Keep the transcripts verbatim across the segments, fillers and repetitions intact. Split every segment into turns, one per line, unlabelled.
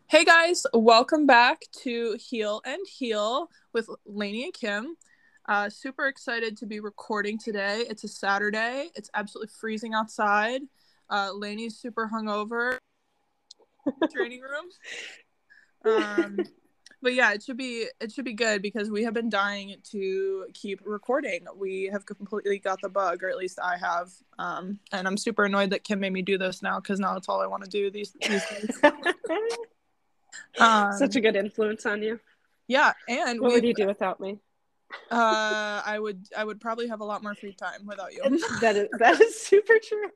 Hey guys, welcome back to Heel and Heel with Lainey and Kim. Uh, super excited to be recording today. It's a Saturday. It's absolutely freezing outside. Uh, Lainey's super hungover. Training room. Um, but yeah, it should be it should be good because we have been dying to keep recording. We have completely got the bug, or at least I have. Um, and I'm super annoyed that Kim made me do this now because now it's all I want to do these these days.
Um, Such a good influence on you.
Yeah, and
what would you do without me?
Uh, I would I would probably have a lot more free time without you.
that is that is super true.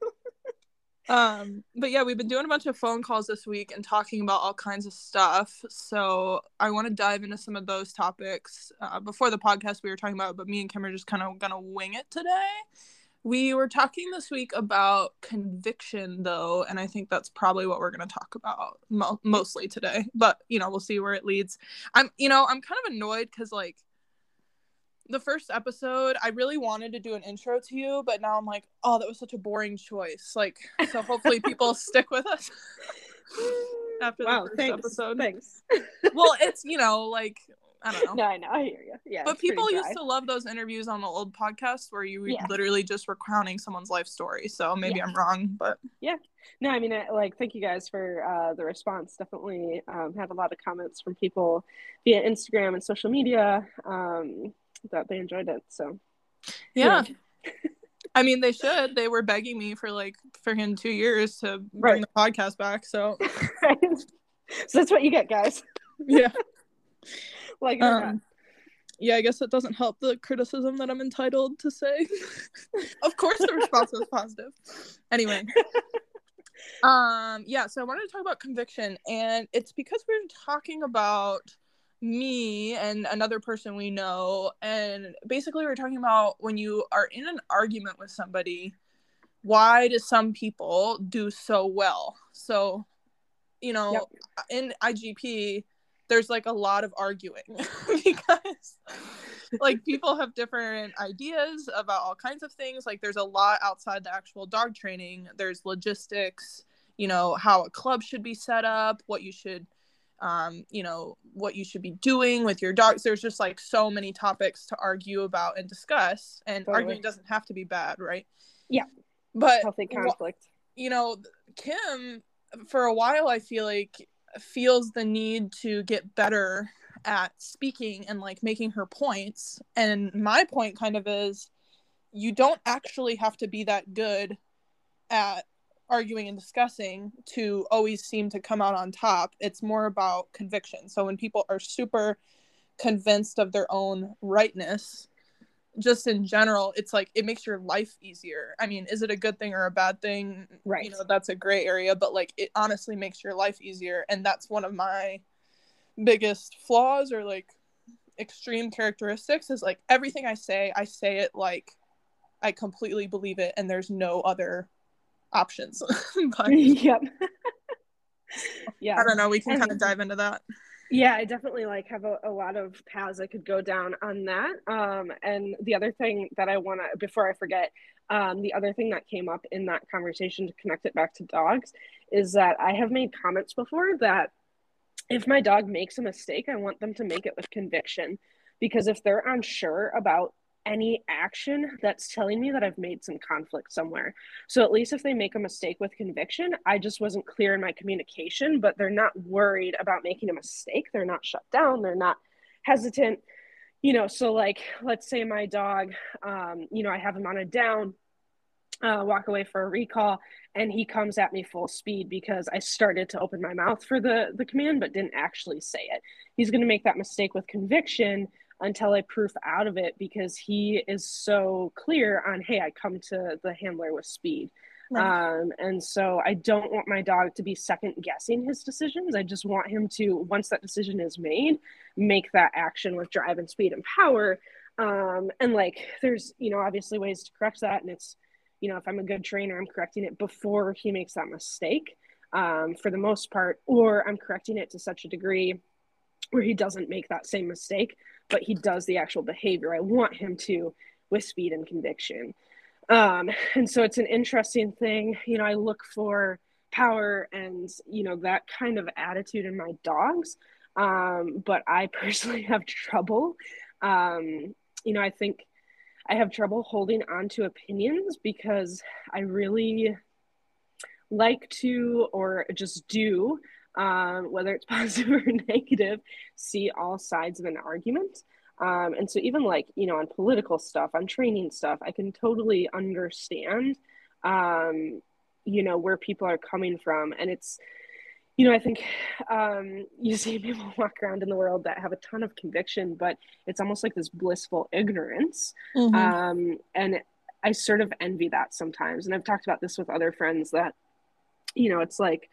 Um, but yeah, we've been doing a bunch of phone calls this week and talking about all kinds of stuff. So I want to dive into some of those topics. Uh, before the podcast, we were talking about, but me and Kim are just kind of gonna wing it today. We were talking this week about conviction, though, and I think that's probably what we're going to talk about mo- mostly today. But, you know, we'll see where it leads. I'm, you know, I'm kind of annoyed because, like, the first episode, I really wanted to do an intro to you, but now I'm like, oh, that was such a boring choice. Like, so hopefully people stick with us after
wow,
the first
thanks,
episode.
Thanks.
Well, it's, you know, like, I don't know.
No, I know. I hear you. Yeah.
But people used to love those interviews on the old podcasts where you yeah. literally just recounting someone's life story. So maybe yeah. I'm wrong, but
yeah. No, I mean, like, thank you guys for uh, the response. Definitely um, had a lot of comments from people via Instagram and social media um, that they enjoyed it. So
yeah. yeah. I mean, they should. They were begging me for like freaking two years to bring right. the podcast back. So,
right. So that's what you get, guys.
Yeah.
Like it or not.
Um, yeah, I guess it doesn't help the criticism that I'm entitled to say. Of course the response was positive. Anyway. Um, yeah, so I wanted to talk about conviction, and it's because we're talking about me and another person we know, and basically we're talking about when you are in an argument with somebody, why do some people do so well? So, you know, yep. in I G P, there's like a lot of arguing because like people have different ideas about all kinds of things. Like there's a lot outside the actual dog training. There's logistics, you know, how a club should be set up, what you should, um, you know, what you should be doing with your dogs. There's just like so many topics to argue about and discuss. And totally. Arguing doesn't have to be bad, right?
Yeah.
But
healthy conflict.
You know, Kim, for a while, I feel like feels the need to get better at speaking and like making her points, and my point kind of is you don't actually have to be that good at arguing and discussing to always seem to come out on top. It's more about conviction. So when people are super convinced of their own rightness, just in general, it's like it makes your life easier. I mean, is it a good thing or a bad thing?
Right.
You know, that's a gray area, but like it honestly makes your life easier. And that's one of my biggest flaws or like extreme characteristics is like everything I say, I say it like I completely believe it and there's no other options. But,
yep. Yeah.
I don't know. We can and- kind of dive into that.
Yeah, I definitely like have a, a lot of paths I could go down on that. Um, and the other thing that I want to, before I forget, um, the other thing that came up in that conversation to connect it back to dogs is that I have made comments before that if my dog makes a mistake, I want them to make it with conviction, because if they're unsure about any action, that's telling me that I've made some conflict somewhere. So at least if they make a mistake with conviction, I just wasn't clear in my communication, but they're not worried about making a mistake. They're not shut down. They're not hesitant, you know, so like, let's say my dog, um, you know, I have him on a down, uh, walk away for a recall, and he comes at me full speed because I started to open my mouth for the, the command, but didn't actually say it. He's going to make that mistake with conviction until I proof out of it, because he is so clear on, hey, I come to the handler with speed. Right. Um, and so I don't want my dog to be second guessing his decisions. I just want him to, once that decision is made, make that action with drive and speed and power. Um, and like, there's, you know, obviously ways to correct that. And it's, you know, if I'm a good trainer, I'm correcting it before he makes that mistake, um, for the most part, or I'm correcting it to such a degree where he doesn't make that same mistake, but he does the actual behavior I want him to with speed and conviction. Um, and so it's an interesting thing. You know, I look for power and, you know, that kind of attitude in my dogs. Um, but I personally have trouble. Um, you know, I think I have trouble holding on to opinions because I really like to, or just do, um, whether it's positive or negative, see all sides of an argument. Um, and so even like, you know, on political stuff, on training stuff, I can totally understand, um, you know, where people are coming from. And it's, you know, I think um, you see people walk around in the world that have a ton of conviction, but it's almost like this blissful ignorance.
Mm-hmm.
Um, and I sort of envy that sometimes. And I've talked about this with other friends that, you know, it's like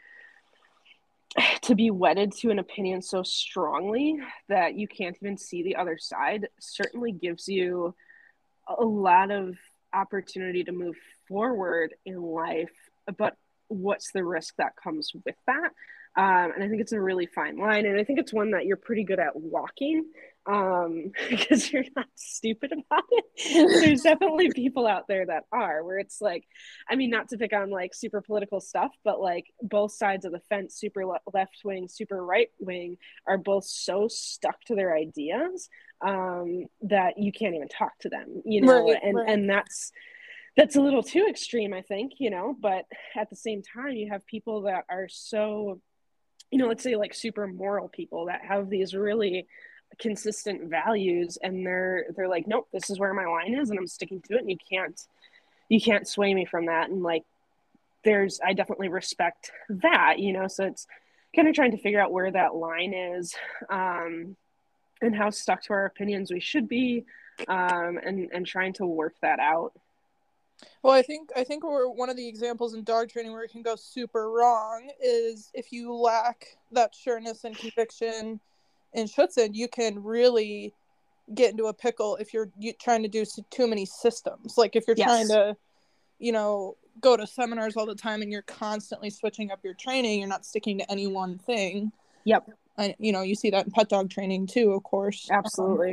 to be wedded to an opinion so strongly that you can't even see the other side certainly gives you a lot of opportunity to move forward in life. But what's the risk that comes with that? Um, and I think it's a really fine line. And I think it's one that you're pretty good at walking um, because you're not stupid about it. There's definitely people out there that are, where it's like, I mean, not to pick on like super political stuff, but like both sides of the fence, super le- left wing, super right wing, are both so stuck to their ideas um, that you can't even talk to them, you know,
Right,
and,
right.
and that's, that's a little too extreme, I think, you know, but at the same time, you have people that are so, you know, let's say like super moral people that have these really consistent values, and they're, they're like, nope, this is where my line is and I'm sticking to it. And you can't, you can't sway me from that. And like, there's, I definitely respect that, you know, so it's kind of trying to figure out where that line is, um, and how stuck to our opinions we should be, um, and, and trying to work that out.
Well, I think I think we're, one of the examples in dog training where it can go super wrong is if you lack that sureness and conviction in Schutzhund, you can really get into a pickle if you're you, trying to do too many systems. Like if you're yes. trying to, you know, go to seminars all the time and you're constantly switching up your training, you're not sticking to any one thing.
Yep.
I, you know, you see that in pet dog training too, of course.
Absolutely.
Um,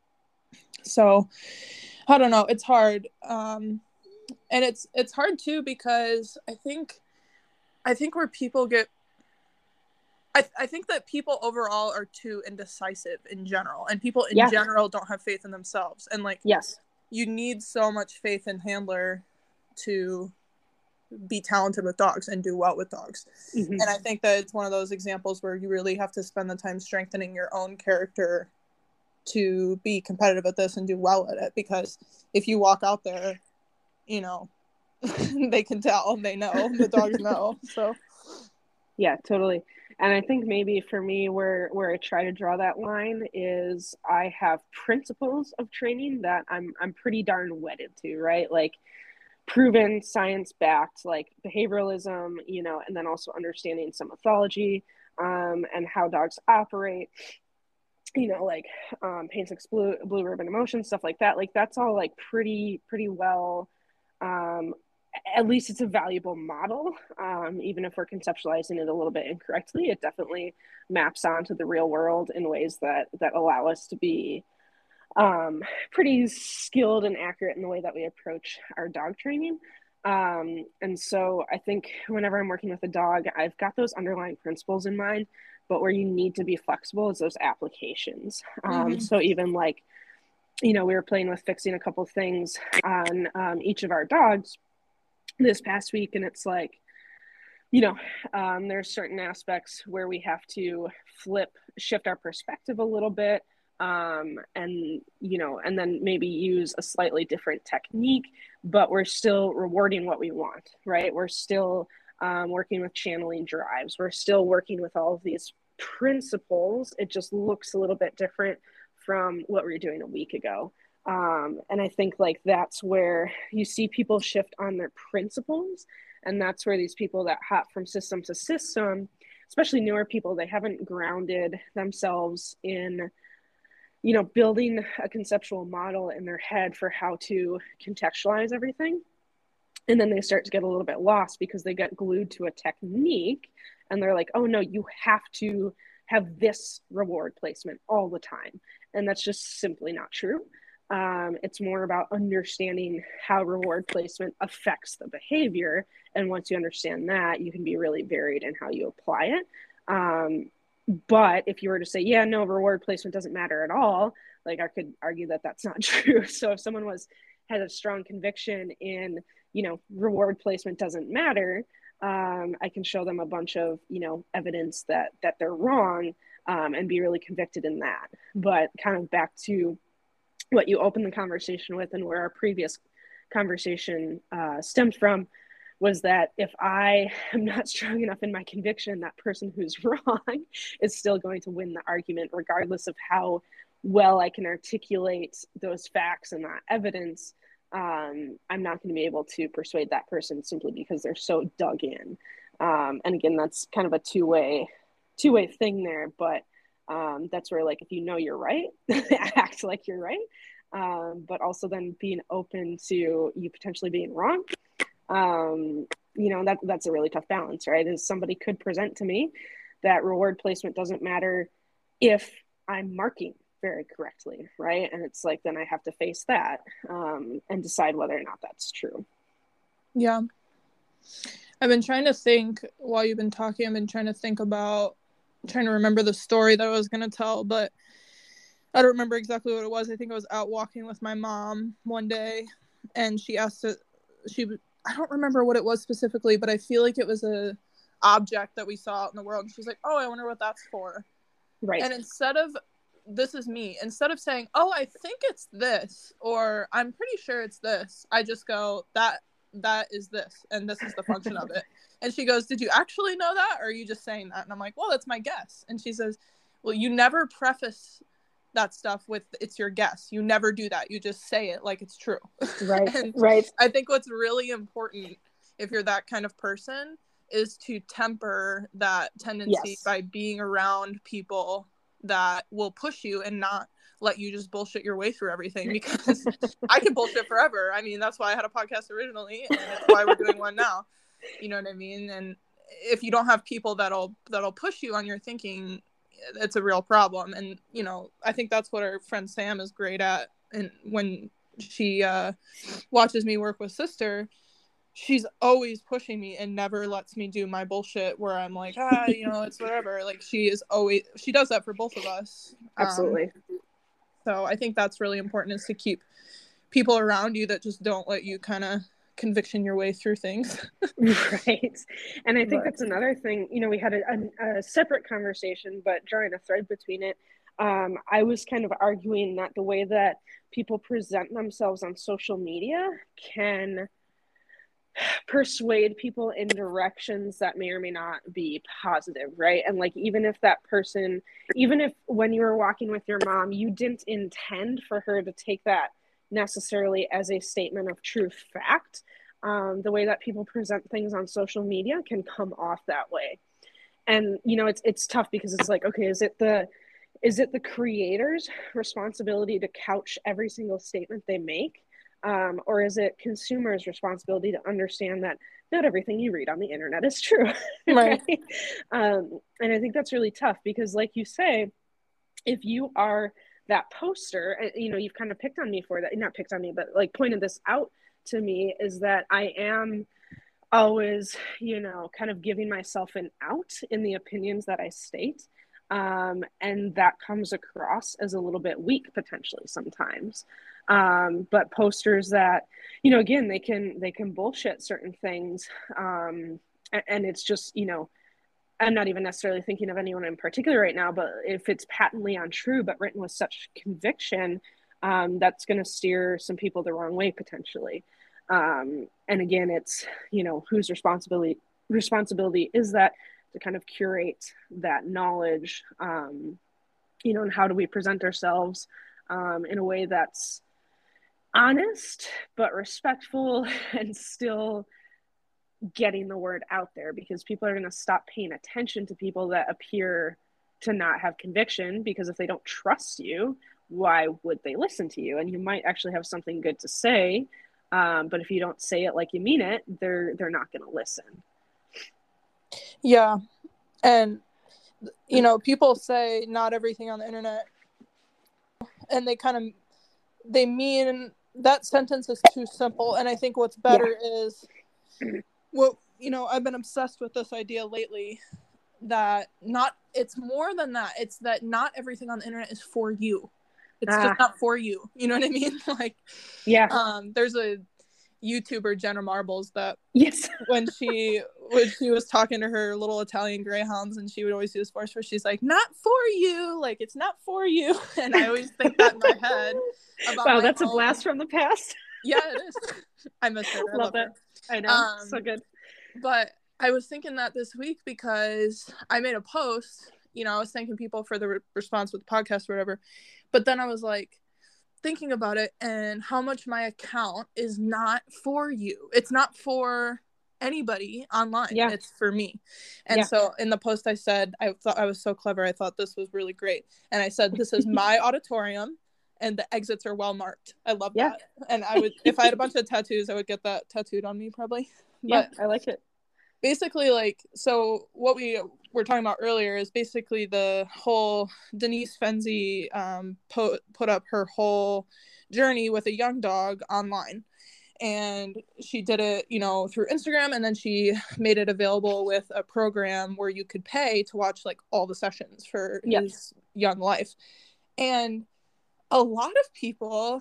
so, I don't know. It's hard. Um, and it's it's hard too because I think I think where people get I, I think that people overall are too indecisive in general, and people in yeah. general don't have faith in themselves, and like
yes
you need so much faith in handler to be talented with dogs and do well with dogs. Mm-hmm. And I think that it's one of those examples where you really have to spend the time strengthening your own character to be competitive at this and do well at it, because if you walk out there, you know, they can tell, they know, the dogs know. So
yeah, totally. And I think maybe for me where where I try to draw that line is I have principles of training that I'm I'm pretty darn wedded to, right? Like proven, science backed, like behavioralism, you know, and then also understanding some mythology, um, and how dogs operate, you know, like um, Pain Six Blue, Blue Ribbon Emotion, stuff like that. Like that's all like pretty, pretty well, um, at least it's a valuable model. Um, even if we're conceptualizing it a little bit incorrectly, it definitely maps onto the real world in ways that, that allow us to be um, pretty skilled and accurate in the way that we approach our dog training. Um, and so I think whenever I'm working with a dog, I've got those underlying principles in mind, but where you need to be flexible is those applications. Um, mm-hmm. So even like, you know, we were playing with fixing a couple things on um, each of our dogs this past week. And it's like, you know, um, there's certain aspects where we have to flip, shift our perspective a little bit. Um, and, you know, and then maybe use a slightly different technique, but we're still rewarding what we want, right? We're still um, working with channeling drives. We're still working with all of these principles. It just looks a little bit different from what we were doing a week ago. Um, and I think like that's where you see people shift on their principles. And that's where these people that hop from system to system, especially newer people, they haven't grounded themselves in, you know, building a conceptual model in their head for how to contextualize everything. And then they start to get a little bit lost because they get glued to a technique and they're like, oh no, you have to have this reward placement all the time. And that's just simply not true. Um, it's more about understanding how reward placement affects the behavior. And once you understand that, you can be really varied in how you apply it. Um, but if you were to say, yeah, no, reward placement doesn't matter at all, like I could argue that that's not true. So if someone was had a strong conviction in, you know, reward placement doesn't matter, um, I can show them a bunch of, you know, evidence that that they're wrong, um, and be really convicted in that. But kind of back to what you opened the conversation with and where our previous conversation uh, stemmed from, was that if I am not strong enough in my conviction, that person who's wrong is still going to win the argument, regardless of how well I can articulate those facts and that evidence. Um, I'm not going to be able to persuade that person simply because they're so dug in. Um, and again, that's kind of a two-way, two-way thing there, but um, that's where, like, if you know you're right, act like you're right, um, but also then being open to you potentially being wrong. Um, you know, that that's a really tough balance, right? Is somebody could present to me that reward placement doesn't matter if I'm marking very correctly, right? And it's like, then I have to face that, um, and decide whether or not that's true.
Yeah. I've been trying to think while you've been talking, I've been trying to think about, trying to remember the story that I was going to tell, but I don't remember exactly what it was. I think I was out walking with my mom one day, and she asked it, she, I don't remember what it was specifically, but I feel like it was a object that we saw out in the world. And she's like, oh, I wonder what that's for.
Right.
And instead of, this is me, instead of saying, oh, I think it's this, or I'm pretty sure it's this, I just go, that that is this, and this is the function of it. And she goes, did you actually know that, or are you just saying that? And I'm like, well, that's my guess. And she says, well, you never preface that stuff with it's your guess. You never do that. You just say it like it's true.
Right.
And
right.
I think what's really important, if you're that kind of person, is to temper that tendency
Yes.
by being around people that will push you and not let you just bullshit your way through everything, because I can bullshit forever. I mean, that's why I had a podcast originally, and it's why we're doing one now. You know what I mean? And if you don't have people that'll that'll push you on your thinking, it's a real problem. And, you know, I think that's what our friend Sam is great at. And when she uh, watches me work with Sister, she's always pushing me and never lets me do my bullshit where I'm like, ah, you know, it's whatever. Like, she is always, she does that for both of us.
Absolutely.
Um, so I think that's really important, is to keep people around you that just don't let you kind of conviction your way through things.
Right. And I think
But
that's another thing, you know, we had a, a, a separate conversation, but drawing a thread between it, um, I was kind of arguing that the way that people present themselves on social media can persuade people in directions that may or may not be positive, right? And like, even if that person, even if when you were walking with your mom, you didn't intend for her to take that necessarily as a statement of true fact, um, the way that people present things on social media can come off that way. And, you know, it's it's tough, because it's like, okay, is it the is it the creator's responsibility to couch every single statement they make? Um, or is it consumers' responsibility to understand that not everything you read on the internet is true?
right.
Right? Um, and I think that's really tough, because like you say, if you are that poster, you know, you've kind of picked on me for that, not picked on me, but like pointed this out to me, is that I am always, you know, kind of giving myself an out in the opinions that I state. Um, and that comes across as a little bit weak potentially sometimes. Um, but posters that, you know, again, they can, they can bullshit certain things. Um, and, and it's just, you know, I'm not even necessarily thinking of anyone in particular right now, but if it's patently untrue, but written with such conviction, um, that's going to steer some people the wrong way potentially. Um, and again, it's, you know, whose responsibility responsibility is that to kind of curate that knowledge, um, you know, and how do we present ourselves um, in a way that's honest, but respectful, and still getting the word out there, because people are going to stop paying attention to people that appear to not have conviction, because if they don't trust you, why would they listen to you? And you might actually have something good to say, um, but if you don't say it like you mean it, they're they're not going to listen.
Yeah. And, you know, people say not everything on the internet, and they kind of they mean that sentence is too simple. And I think what's better yeah. is what, you know, I've been obsessed with this idea lately that not, it's more than that. It's that not everything on the internet is for you. It's ah. just not for you. You know what I mean? Like,
yeah.
Um, there's a YouTuber, Jenna Marbles, that
yes,
when she when she was talking to her little Italian greyhounds, and she would always do this voice where she's like, "Not for you," like it's not for you. And I always think that in my head. About
wow,
my
that's
own...
a blast from the past.
Yeah, it is. I miss her. I love, love
it.
Her.
I know,
um,
so good.
But I was thinking that this week because I made a post. You know, I was thanking people for the re- response with the podcast or whatever. But then I was like, thinking about it and how much my account is not for you. It's not for anybody online. Yeah. It's for me. And yeah. so in the post I said, I thought I was so clever. I thought this was really great. And I said, this is my auditorium and the exits are well marked. I love yeah. that. And I would, if I had a bunch of tattoos, I would get that tattooed on me probably.
But yeah, I like it.
Basically, like, so what we were talking about earlier is basically the whole Denise Fenzi um, put, put up her whole journey with a young dog online. And she did it, you know, through Instagram. And then she made it available with a program where you could pay to watch, like, all the sessions for yes. his young life. And a lot of people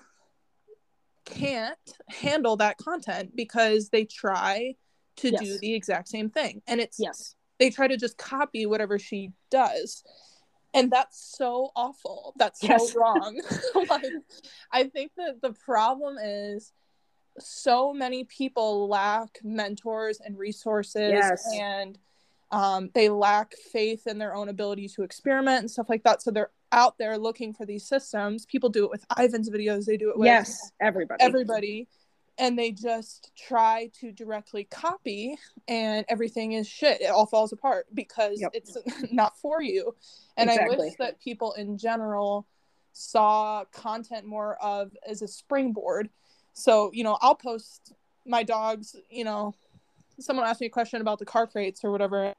can't handle that content because they try to yes. do the exact same thing. And it's,
yes.
they try to just copy whatever she does. And that's so awful. That's yes. so wrong. Like, I think that the problem is so many people lack mentors and resources
yes.
and um, they lack faith in their own ability to experiment and stuff like that. So they're out there looking for these systems. People do it with Ivan's videos. They do it with
yes, everybody.
Everybody. And they just try to directly copy and everything is shit. It all falls apart because yep. it's not for you. And exactly. I wish that people in general saw content more of as a springboard. So, you know, I'll post my dogs, you know, someone asked me a question about the car crates or whatever,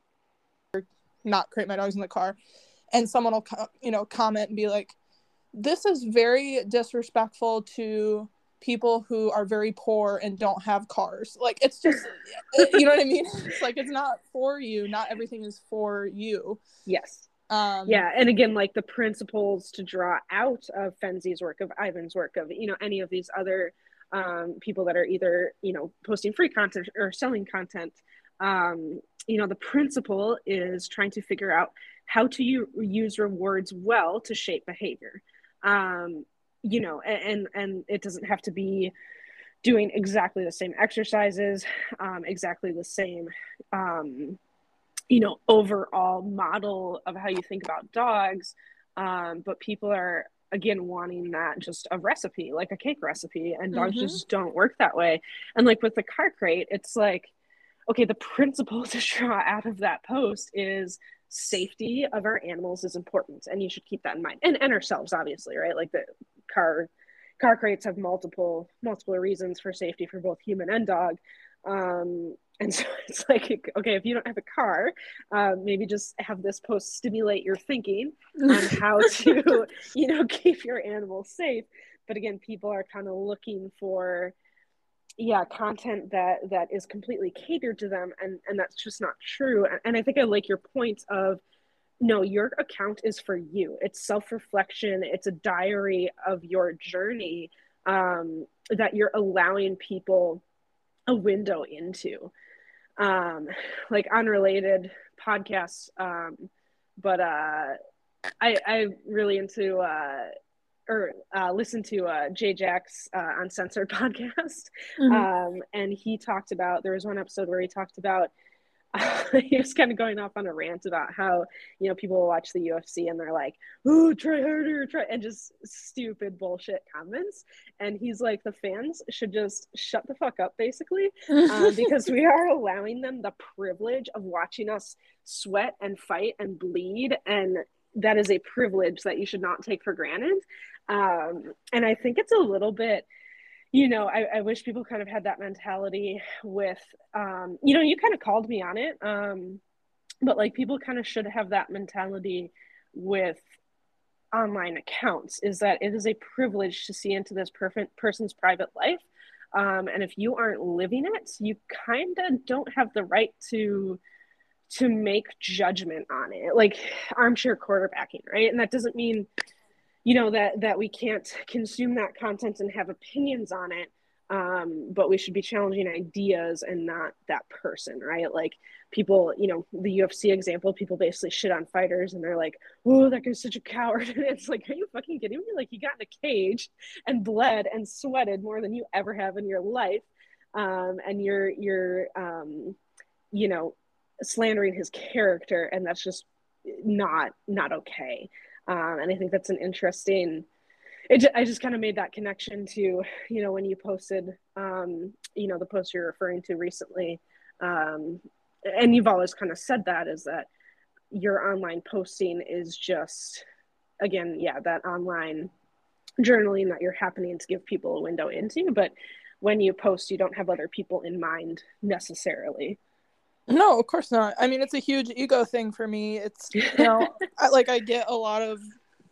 or not crate my dogs in the car. And someone will, you know, comment and be like, this is very disrespectful to people who are very poor and don't have cars. Like, it's just, you know what I mean? It's like, it's not for you. Not everything is for you.
Yes.
Um,
yeah. And again, like the principles to draw out of Fenzi's work, of Ivan's work, of, you know, any of these other um, people that are either, you know, posting free content or selling content, um, you know, the principle is trying to figure out how to u- use rewards well to shape behavior. Um, you know, and, and it doesn't have to be doing exactly the same exercises, um, exactly the same, um, you know, overall model of how you think about dogs. Um, but people are, again, wanting that just a recipe, like a cake recipe, and dogs mm-hmm. just don't work that way. And like with the car crate, it's like, okay, the principle to draw out of that post is safety of our animals is important, and you should keep that in mind, and, and ourselves, obviously, right? Like the car car crates have multiple multiple reasons for safety for both human and dog, um and so it's like, okay, if you don't have a car, uh, maybe just have this post stimulate your thinking on how to, you know, keep your animals safe. But again, people are kind of looking for yeah content that that is completely catered to them, and and that's just not true. And I think I like your point of, no, your account is for you. It's self-reflection. It's a diary of your journey, um, that you're allowing people a window into. Um, like unrelated podcasts, um, but uh, I I really into uh, or uh, listen to uh, Jay Jack's uh, Uncensored podcast, mm-hmm. um, and he talked about, there was one episode where he talked about. Uh, he was kind of going off on a rant about how, you know, people will watch the U F C and they're like, "Oh, try harder, try," and just stupid bullshit comments. And he's like, the fans should just shut the fuck up, basically, um, because we are allowing them the privilege of watching us sweat and fight and bleed, and that is a privilege that you should not take for granted. Um, and I think it's a little bit. You know, I, I wish people kind of had that mentality with, um, you know, you kind of called me on it, um, but like people kind of should have that mentality with online accounts, is that it is a privilege to see into this perfect person's private life. Um, and if you aren't living it, you kind of don't have the right to to make judgment on it, like armchair quarterbacking, right? And that doesn't mean, you know, that that we can't consume that content and have opinions on it, um, but we should be challenging ideas and not that person, right? Like people, you know, the U F C example, people basically shit on fighters and they're like, oh, that guy's such a coward. And it's like, are you fucking kidding me? Like, he got in a cage and bled and sweated more than you ever have in your life, um, and you're you're um, you know, slandering his character, and that's just not not okay. Um, and I think that's an interesting. It, I just kind of made that connection to, you know, when you posted, um, you know, the post you're referring to recently, um, and you've always kind of said that, is that your online posting is just, again, yeah, that online journaling that you're happening to give people a window into, but when you post, you don't have other people in mind necessarily.
No, of course not. I mean, it's a huge ego thing for me. It's, you know, I, like I get a lot of,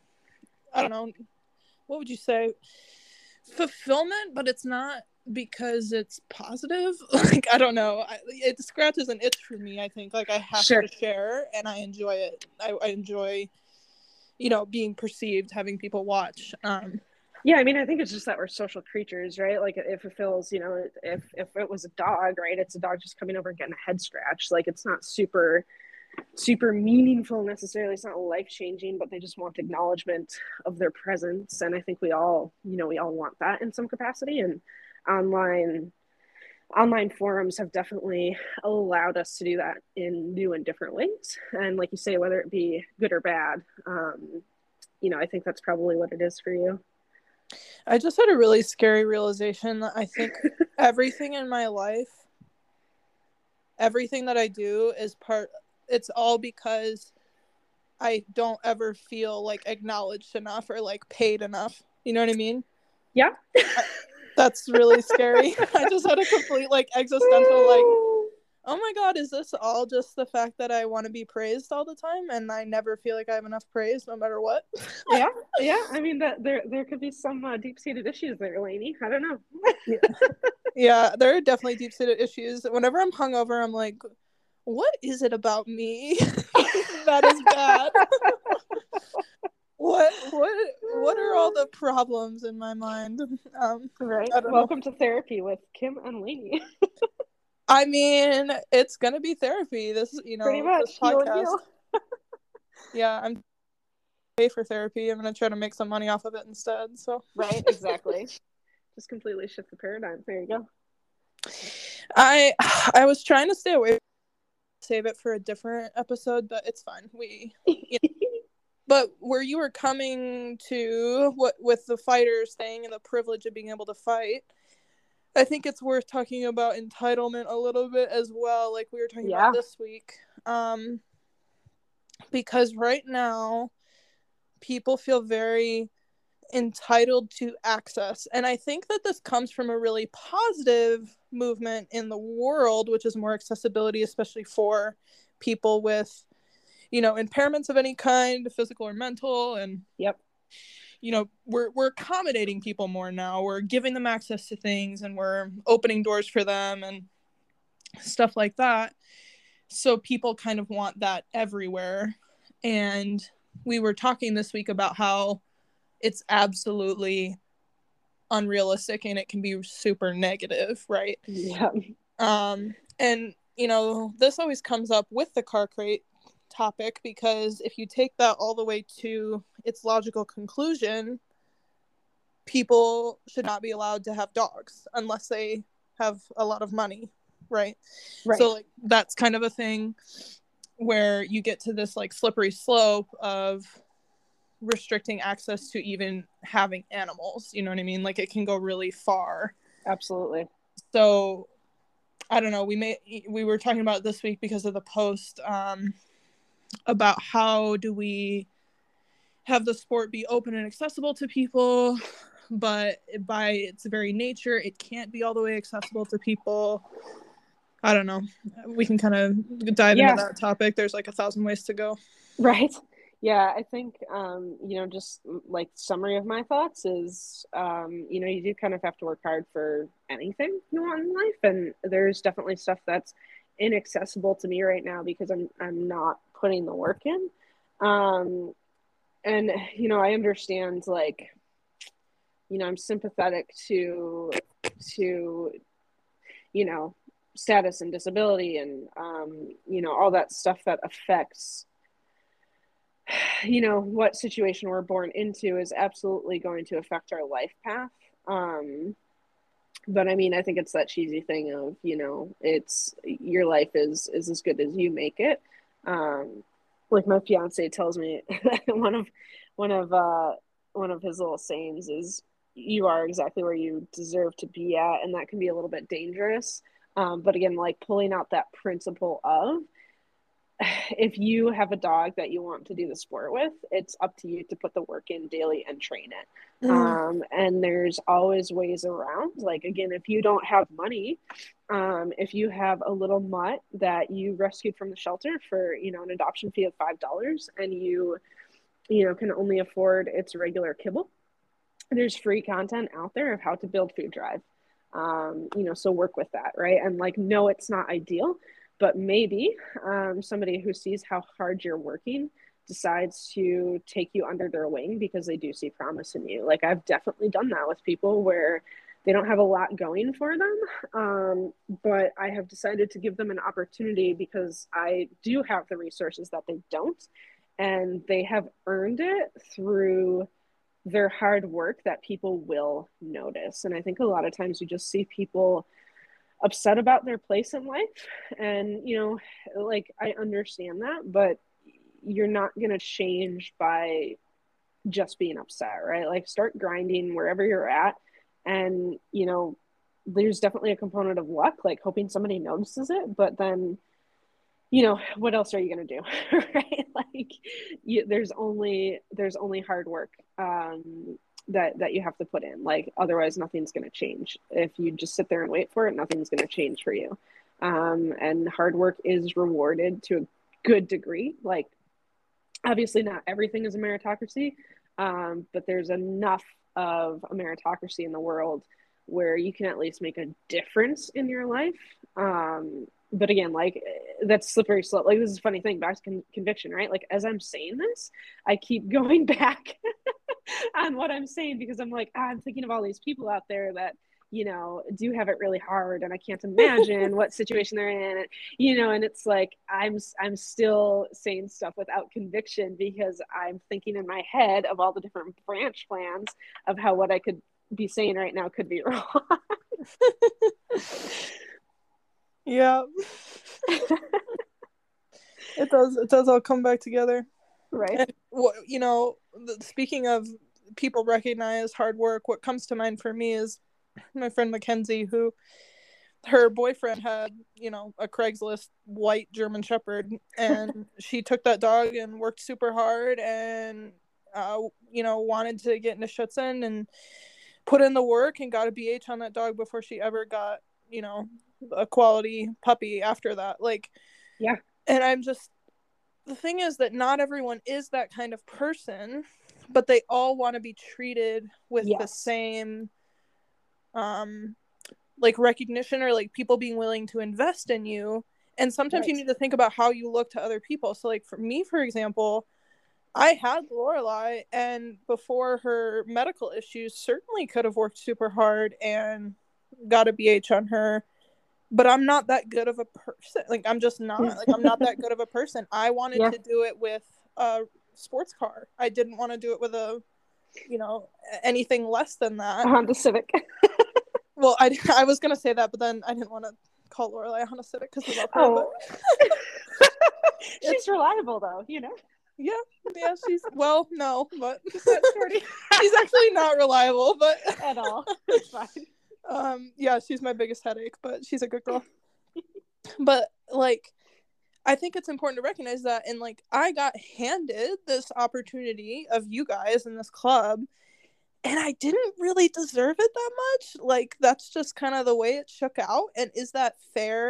I don't know, what would you say, fulfillment, but it's not because it's positive. Like, I don't know. I, it scratches an itch for me, I think. Like, I have sure. to share, and I enjoy it. I, I enjoy, you know, being perceived, having people watch. Um,
Yeah, I mean, I think it's just that we're social creatures, right? Like, if it feels, you know, if if it was a dog, right, it's a dog just coming over and getting a head scratch. Like, it's not super, super meaningful necessarily. It's not life-changing, but they just want acknowledgement of their presence. And I think we all, you know, we all want that in some capacity. And online, online forums have definitely allowed us to do that in new and different ways. And like you say, whether it be good or bad, um, you know, I think that's probably what it is for you.
I just had a really scary realization that I think everything in my life, everything that I do is part, it's all because I don't ever feel like acknowledged enough or like paid enough. You know what I mean?
Yeah.
I, that's really scary. I just had a complete like existential like, oh my God, is this all just the fact that I want to be praised all the time and I never feel like I have enough praise no matter what?
Yeah, yeah. I mean, that there there could be some uh, deep-seated issues there, Lainey. I don't know.
yeah. yeah, there are definitely deep-seated issues. Whenever I'm hungover, I'm like, what is it about me that is bad? what what what are all the problems in my mind? Um,
right. Welcome know. to therapy with Kim and Lainey.
I mean, it's gonna be therapy. This, you know,
pretty much.
this podcast. Yeah, I'm pay for therapy. I'm gonna try to make some money off of it instead. So
right, exactly. Just completely shift the paradigm. There you go.
I I was trying to stay away, save it for a different episode, but it's fine. We, you know. But where you were coming to, what with the fighters thing and the privilege of being able to fight, I think it's worth talking about entitlement a little bit as well, like we were talking yeah. about this week. Um, because right now, people feel very entitled to access. And I think that this comes from a really positive movement in the world, which is more accessibility, especially for people with, you know, impairments of any kind, physical or mental. And
yep.
you know, we're we're accommodating people more now. We're giving them access to things and we're opening doors for them and stuff like that. So people kind of want that everywhere. And we were talking this week about how it's absolutely unrealistic and it can be super negative, right?
Yeah.
Um, and, you know, this always comes up with the car crate topic, because if you take that all the way to its logical conclusion, people should not be allowed to have dogs unless they have a lot of money, right?
Right.
So like that's kind of a thing where you get to this like slippery slope of restricting access to even having animals, you know what I mean? Like it can go really far.
Absolutely.
So I don't know, we may we were talking about it this week because of the post um about how do we have the sport be open and accessible to people, but by its very nature it can't be all the way accessible to people. I don't know, we can kind of dive yeah. into that topic. There's like a thousand ways to go.
Right. Yeah, I think, um, you know, just like summary of my thoughts is, um, you know, you do kind of have to work hard for anything you want in life, and there's definitely stuff that's inaccessible to me right now because I'm I'm not putting the work in. Um, and you know, I understand, like, you know, I'm sympathetic to to you know, status and disability and, um, you know, all that stuff that affects, you know, what situation we're born into is absolutely going to affect our life path. Um, but I mean, I think it's that cheesy thing of, you know, it's your life is is as good as you make it. Um, like my fiance tells me, one of one of uh, one of his little sayings is, "You are exactly where you deserve to be at," and that can be a little bit dangerous. Um, but again, like pulling out that principle of, if you have a dog that you want to do the sport with, it's up to you to put the work in daily and train it.
Mm.
Um, and there's always ways around. Like, again, if you don't have money, um, if you have a little mutt that you rescued from the shelter for, you know, an adoption fee of five dollars, and you, you know, can only afford its regular kibble, there's free content out there of how to build food drive. Um, you know, so work with that, right? And like, no, it's not ideal, but maybe, um, somebody who sees how hard you're working decides to take you under their wing because they do see promise in you. Like, I've definitely done that with people where they don't have a lot going for them, um, but I have decided to give them an opportunity because I do have the resources that they don't, and they have earned it through their hard work that people will notice. And I think a lot of times you just see people upset about their place in life. And, you know, like, I understand that, but you're not going to change by just being upset, right? Like, start grinding wherever you're at. And, you know, there's definitely a component of luck, like hoping somebody notices it, but then, you know, what else are you going to do? Right? Like, you, there's only, there's only hard work, um, that, that you have to put in. Like, otherwise nothing's going to change. If you just sit there and wait for it, nothing's going to change for you. Um, and hard work is rewarded to a good degree. Like, obviously not everything is a meritocracy, um, but there's enough of a meritocracy in the world where you can at least make a difference in your life. Um, but again, like, that's slippery slope. Like, this is a funny thing, back to con- conviction, right? Like, as I'm saying this, I keep going back on what I'm saying because I'm like, ah, I'm thinking of all these people out there that, you know, do have it really hard, and I can't imagine what situation they're in. And, you know, and it's like, I'm, I'm still saying stuff without conviction because I'm thinking in my head of all the different branch plans of how what I could be saying right now could be wrong.
Yeah. It does. It does all come back together.
Right.
And, you know, speaking of people recognize hard work, what comes to mind for me is my friend Mackenzie, who, her boyfriend had, you know, a Craigslist white German Shepherd, and she took that dog and worked super hard and, uh, you know, wanted to get into Schutzhund and put in the work and got a B H on that dog before she ever got, you know, a quality puppy after that. Like,
yeah.
And I'm just, the thing is that not everyone is that kind of person, but they all want to be treated with yes. the same, um, like, recognition, or like people being willing to invest in you. And sometimes right. you need to think about how you look to other people. So, like, for me, for example, I had Lorelai, and before her medical issues, certainly could have worked super hard and got a B H on her. But I'm not that good of a person. Like, I'm just not. Like, I'm not that good of a person. I wanted yeah. to do it with a sports car. I didn't want to do it with a, you know, anything less than that.
A Honda Civic.
Well, I, I was going to say that, but then I didn't want to call Lorelai a Honda Civic because we love her.
Oh. But she's reliable, though, you know?
Yeah, yeah, she's, well, no, but she's actually not reliable, but
at all. It's fine.
Um, yeah, she's my biggest headache, but she's a good girl. But, like, I think it's important to recognize that, and, like, I got handed this opportunity of you guys in this club, and I didn't really deserve it that much. Like, that's just kind of the way it shook out. And is that fair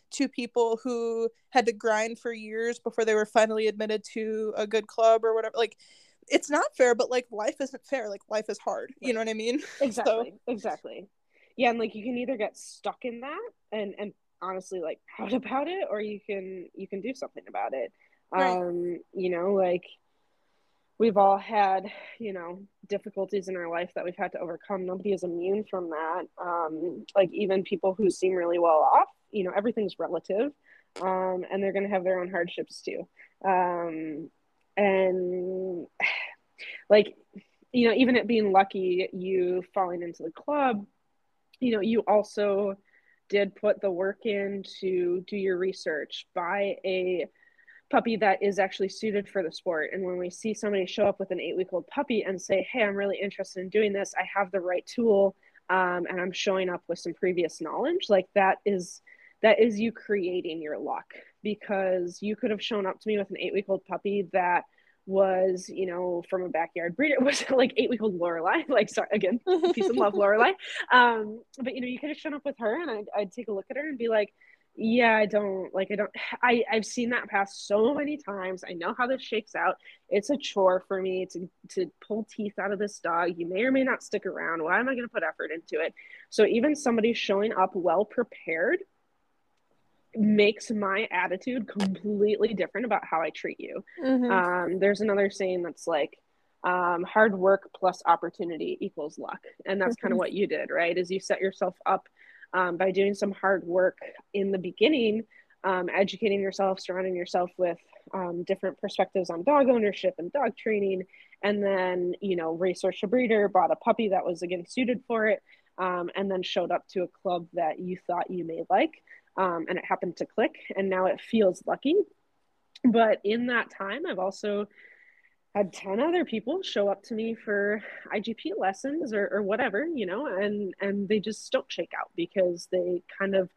to people who had to grind for years before they were finally admitted to a good club or whatever. Like, it's not fair, but like life isn't fair. Like, life is hard. You know what I mean?
Exactly.
So.
Exactly. Yeah, and like you can either get stuck in that and and honestly like pout about it, or you can you can do something about it.
Right.
Um, you know, like we've all had, you know, difficulties in our life that we've had to overcome. Nobody is immune from that. Um, like even people who seem really well off, you know, everything's relative. Um, and they're going to have their own hardships too. Um, and like, you know, even it being lucky, you falling into the club, you know, you also did put the work in to do your research, buy a puppy that is actually suited for the sport. And when we see somebody show up with an eight week old puppy and say, hey, I'm really interested in doing this, I have the right tool, um, and I'm showing up with some previous knowledge, like that is that is you creating your luck, because you could have shown up to me with an eight week old puppy that was, you know, from a backyard breeder. It was like eight week old Lorelei, like, sorry, again, peace and love, Lorelei. Um, but, you know, you could have shown up with her and I'd, I'd take a look at her and be like, yeah, I don't like, I don't, I, I've seen that pass so many times. I know how this shakes out. It's a chore for me to, to pull teeth out of this dog. You may or may not stick around. Why am I going to put effort into it? So even somebody showing up well prepared makes my attitude completely different about how I treat you.
Mm-hmm.
Um, there's another saying that's like, um, hard work plus opportunity equals luck. And that's kind of what you did, right? Is you set yourself up um, by doing some hard work in the beginning, um, educating yourself, surrounding yourself with um, different perspectives on dog ownership and dog training. And then, you know, researched a breeder, bought a puppy that was, again, suited for it, um, and then showed up to a club that you thought you may like. Um, and it happened to click, and now it feels lucky. But in that time, I've also had ten other people show up to me for I G P lessons or, or whatever, you know, and, and they just don't shake out because they kind of,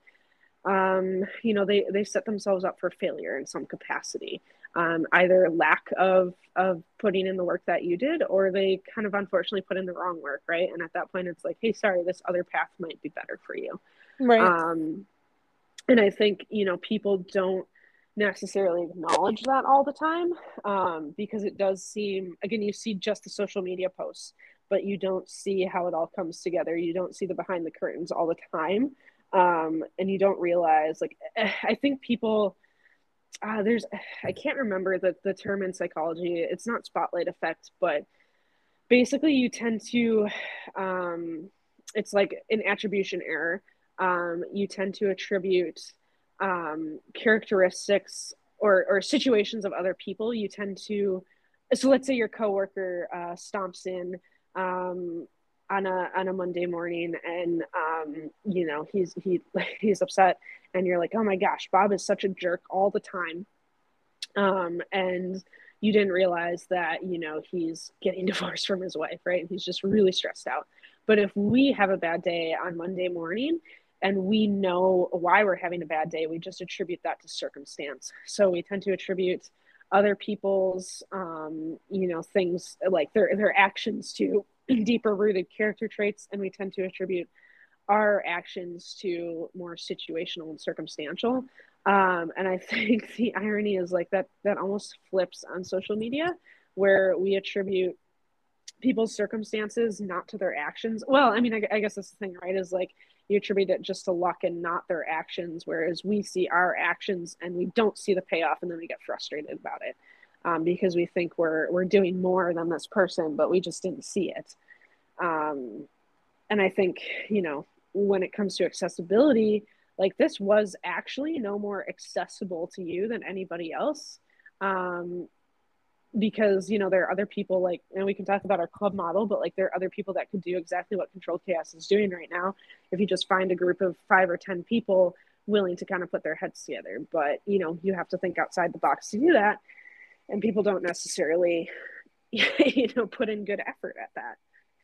um, you know, they, they set themselves up for failure in some capacity, um, either lack of, of putting in the work that you did, or they kind of unfortunately put in the wrong work. Right. And at that point it's like, hey, sorry, this other path might be better for you.
Right.
Um, and I think, you know, people don't necessarily acknowledge that all the time, um, because it does seem, again, you see just the social media posts, but you don't see how it all comes together. You don't see the behind the curtains all the time. Um, and you don't realize, like, I think people, uh, there's, I can't remember the, the term in psychology. It's not spotlight effect, but basically you tend to, um, it's like an attribution error. Um, you tend to attribute um, characteristics or, or situations of other people. You tend to, so let's say your coworker uh, stomps in um, on a on a Monday morning, and um, you know he's he he's upset, and you're like, oh my gosh, Bob is such a jerk all the time, um, and you didn't realize that, you know, he's getting divorced from his wife, right? He's just really stressed out. But if we have a bad day on Monday morning and we know why we're having a bad day, we just attribute that to circumstance. So we tend to attribute other people's, um, you know, things like their, their actions to deeper rooted character traits. And we tend to attribute our actions to more situational and circumstantial. Um, and I think the irony is like that, that almost flips on social media, where we attribute people's circumstances not to their actions. Well, I mean, I, I guess that's the thing, right? Is like you attribute it just to luck and not their actions, whereas we see our actions and we don't see the payoff, and then we get frustrated about it um, because we think we're we're doing more than this person, but we just didn't see it. Um, and I think, you know, when it comes to accessibility, like this was actually no more accessible to you than anybody else. Um, because, you know, there are other people like, and we can talk about our club model, but like there are other people that could do exactly what Controlled Chaos is doing right now. If you just find a group of five or ten people willing to kind of put their heads together, but, you know, you have to think outside the box to do that. And people don't necessarily, you know, put in good effort at that.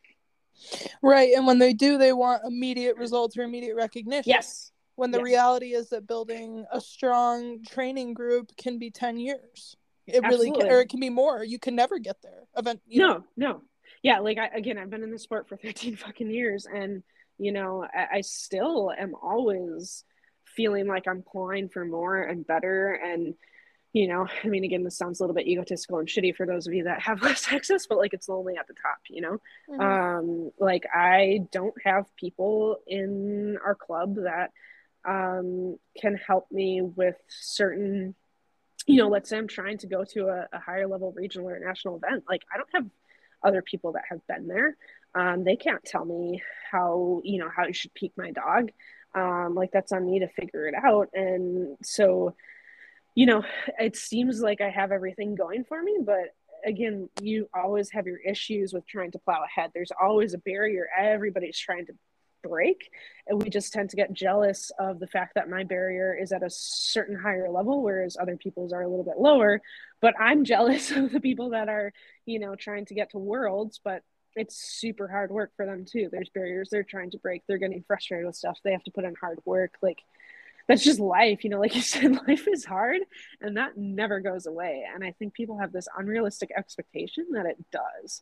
Right. And when they do, they want immediate results or immediate recognition.
Yes.
When the
yes.
reality is that building a strong training group can be ten years. It
Absolutely.
really can, or it can be more. You can never get there. Event, you
no,
know?
no. Yeah. Like, I, again, I've been in the sport for thirteen fucking years, and, you know, I, I still am always feeling like I'm clawing for more and better. And, you know, I mean, again, this sounds a little bit egotistical and shitty for those of you that have less access, but like it's lonely at the top, you know? Mm-hmm. Um, like I don't have people in our club that um, can help me with certain, you know, let's say I'm trying to go to a, a higher level regional or national event. Like I don't have other people that have been there. Um, they can't tell me how, you know, how you should peak my dog. Um, like that's on me to figure it out. And so, you know, it seems like I have everything going for me, but again, you always have your issues with trying to plow ahead. There's always a barrier everybody's trying to break, and we just tend to get jealous of the fact that my barrier is at a certain higher level, whereas other people's are a little bit lower. But I'm jealous of the people that are, you know, trying to get to worlds, but it's super hard work for them too. There's barriers they're trying to break. They're getting frustrated with stuff. They have to put in hard work. Like that's just life, you know, like you said, life is hard and that never goes away. And I think people have this unrealistic expectation that it does.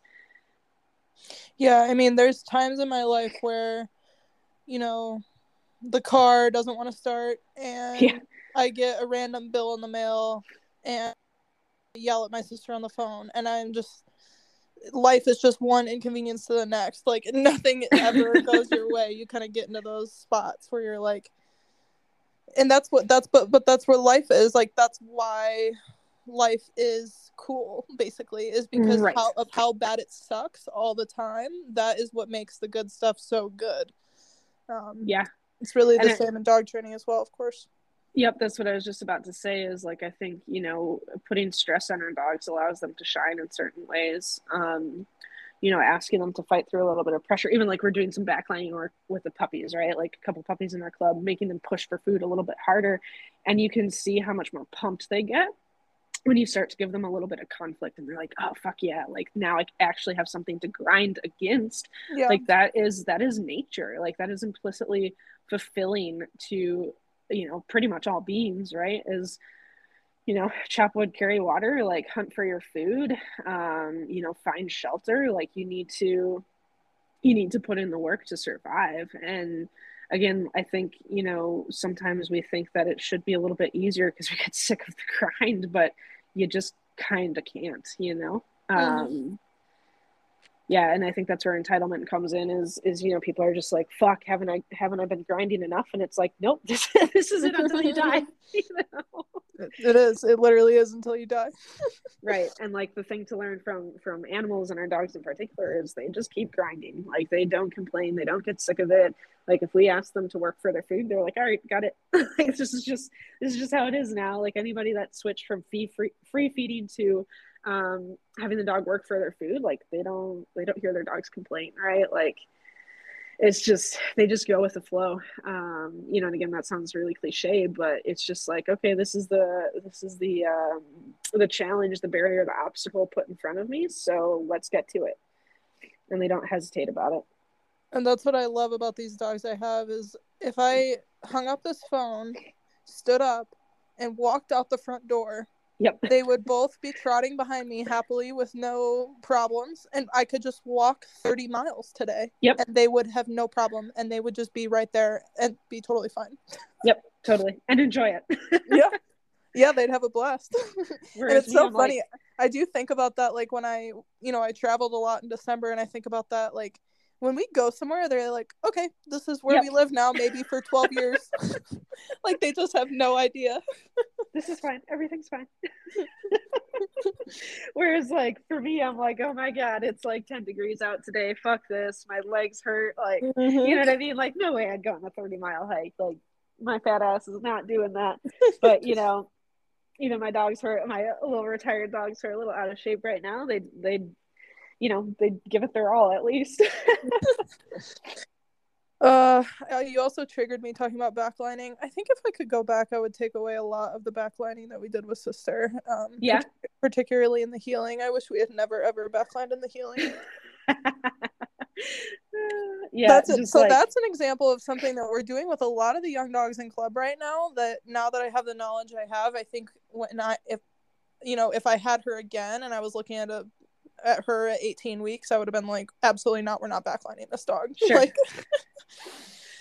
Yeah, I mean, there's times in my life where, you know, the car doesn't want to start and yeah. I get a random bill in the mail and I yell at my sister on the phone, and I'm just, life is just one inconvenience to the next. Like nothing ever goes your way. You kind of get into those spots where you're like, and that's what that's but but that's where life is. Like that's why life is cool, basically, is because right. how, of how bad it sucks all the time. That is what makes the good stuff so good. Um,
yeah,
it's really the
and
same it, in dog training as well, of course.
Yep, that's what I was just about to say is like, I think, you know, putting stress on our dogs allows them to shine in certain ways. Um, you know, asking them to fight through a little bit of pressure, even like we're doing some backlining work with the puppies, right? Like a couple puppies in our club, making them push for food a little bit harder. And you can see how much more pumped they get when you start to give them a little bit of conflict and they're like, oh, fuck yeah. Like now I actually have something to grind against. Yeah. Like that is, that is nature. Like that is implicitly fulfilling to, you know, pretty much all beings, right? Is, you know, chop wood, carry water, like hunt for your food, um, you know, find shelter. Like you need to, you need to put in the work to survive. And again, I think, you know, sometimes we think that it should be a little bit easier because we get sick of the grind, but you just kind of can't, you know? Mm-hmm. Um, yeah. And I think that's where entitlement comes in is, is, you know, people are just like, fuck, haven't I, haven't I been grinding enough? And it's like, nope, this, this is it until you die. You know?
It is. It literally is until you die.
Right. And like the thing to learn from, from animals and our dogs in particular is they just keep grinding. Like they don't complain. They don't get sick of it. Like if we ask them to work for their food, they're like, all right, got it. Like, this is just, this is just how it is now. Like anybody that switched from fee free, free feeding to, um, having the dog work for their food, like they don't, they don't hear their dogs complain. Right. Like it's just, they just go with the flow. Um, you know, and again, that sounds really cliche, but it's just like, okay, this is the, this is the, um, the challenge, the barrier, the obstacle put in front of me. So let's get to it. And they don't hesitate about it.
And that's what I love about these dogs I have is if I hung up this phone, stood up and walked out the front door,
yep,
they would both be trotting behind me happily with no problems. And I could just walk thirty miles today.
Yep.
And they would have no problem. And they would just be right there and be totally fine.
Yep, totally. And enjoy it.
Yeah. Yeah, they'd have a blast. And it's so funny. Like... I do think about that, like, when I, you know, I traveled a lot in December, and I think about that, like, when we go somewhere, they're like, okay, this is where yep. we live now, maybe for twelve years. Like, they just have no idea.
This is fine. Everything's fine. Whereas, like, for me, I'm like, oh my God, it's like ten degrees out today. Fuck this. My legs hurt. Like, mm-hmm. you know what I mean? Like, no way I'd go on a thirty mile hike. Like, my fat ass is not doing that. But, you know, even my dogs who are, my little retired dogs who are a little out of shape right now, they, they, you know, they give it their all at least.
uh, you also triggered me talking about backlining. I think if I could go back, I would take away a lot of the backlining that we did with Sister. Um,
yeah.
Particularly in the healing. I wish we had never ever backlined in the healing.
Yeah,
that's it. So
like...
that's an example of something that we're doing with a lot of the young dogs in club right now. That now that I have the knowledge I have, I think when I, if you know, if I had her again and I was looking at a at her at eighteen weeks, I would have been like, absolutely not. We're not backlining this dog.
Sure.
Like,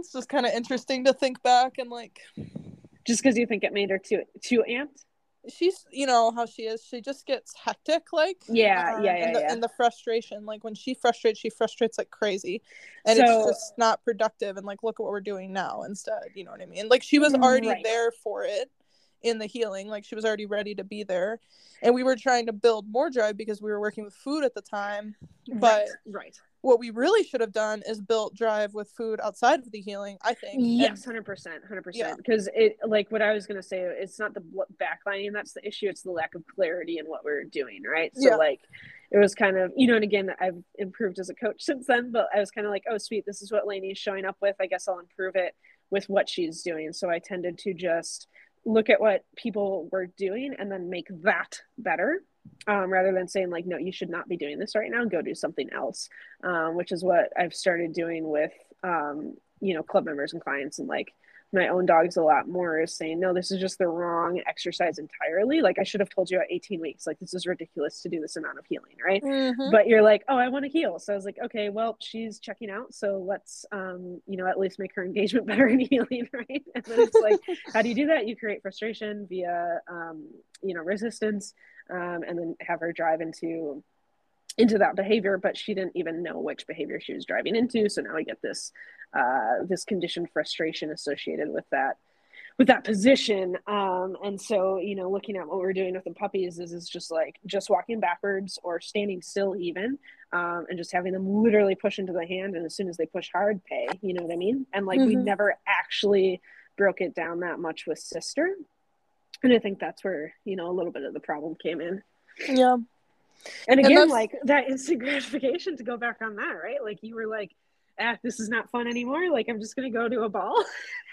It's just kind of interesting to think back and like,
just because you think it made her too too amped.
She's, you know how she is, she just gets hectic, like,
yeah
um,
yeah yeah
and the
yeah
and the frustration, like when she frustrates she frustrates like crazy, and
so,
it's just not productive, and like look at what we're doing now instead, you know what I mean? Like she was already
right.
there for it in the healing, like she was already ready to be there, and we were trying to build more drive because we were working with food at the time, but
right, right.
what we really should have done is built drive with food outside of the healing, I think.
Yes,
and,
one hundred percent, one hundred percent.
yeah,
Because it, like what I was going to say, it's not the backlining that's the issue, it's the lack of clarity in what we're doing, right? So,
yeah,
like, it was kind of, you know, and again, I've improved as a coach since then, but I was kind of like, oh, sweet, this is what Lainey's showing up with. I guess I'll improve it with what she's doing. So I tended to just look at what people were doing and then make that better. Um, rather than saying like, no, you should not be doing this right now, go do something else, um, which is what I've started doing with, um, you know, club members and clients, and like my own dogs a lot more, is saying, no, this is just the wrong exercise entirely. Like I should have told you at eighteen weeks, like this is ridiculous to do this amount of healing, right?
mm-hmm.
But you're like, oh, I want to heal. So I was like, okay, well, she's checking out, so let's, um, you know, at least make her engagement better in healing, right? And then it's like, how do you do that? You create frustration via, um, you know, resistance. Um, and then have her drive into into that behavior, but she didn't even know which behavior she was driving into. So now I get this uh, this conditioned frustration associated with that with that position. Um, and so, you know, looking at what we're doing with the puppies is is just like just walking backwards or standing still even, um, and just having them literally push into the hand, and as soon as they push hard, pay. You know what I mean? And like mm-hmm. we never actually broke it down that much with Sister. And I think that's where, you know, a little bit of the problem came in.
Yeah.
And again, and like that instant gratification, to go back on that, right? Like you were like, ah, this is not fun anymore. Like I'm just going to go to a ball.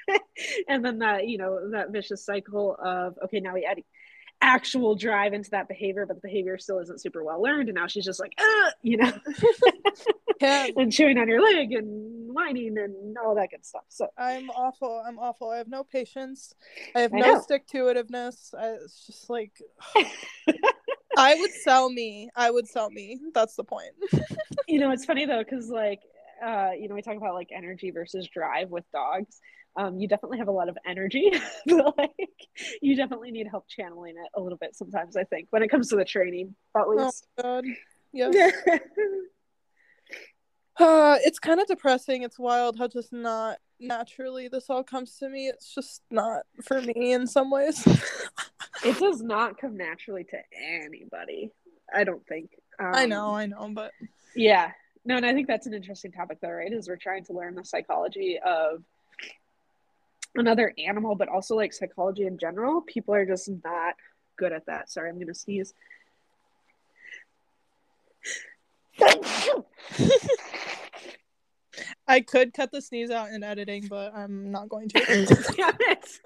And then that, you know, that vicious cycle of, okay, now we add actual drive into that behavior, but the behavior still isn't super well learned. And now she's just like, ah, you know, yeah. And chewing on your leg and whining and all that good stuff. So
I'm awful. I'm awful. I have no patience. I have I no stick to itiveness. I, it's just like, I would sell me. I would sell me. That's the point.
You know, it's funny though, because like, uh, you know, we talk about like energy versus drive with dogs. Um, you definitely have a lot of energy, but like you definitely need help channeling it a little bit sometimes, I think, when it comes to the training, at least.
Oh God. Yes. uh, it's kind of depressing. It's wild how just not naturally this all comes to me. It's just not for me in some ways.
It does not come naturally to anybody, I don't think. Um,
I know, I know, but
yeah. No, and I think that's an interesting topic though, right? Is we're trying to learn the psychology of another animal, but also like psychology in general. People are just not good at that. Sorry, I'm gonna sneeze.
I could cut the sneeze out in editing, but I'm not going to.
Damn it.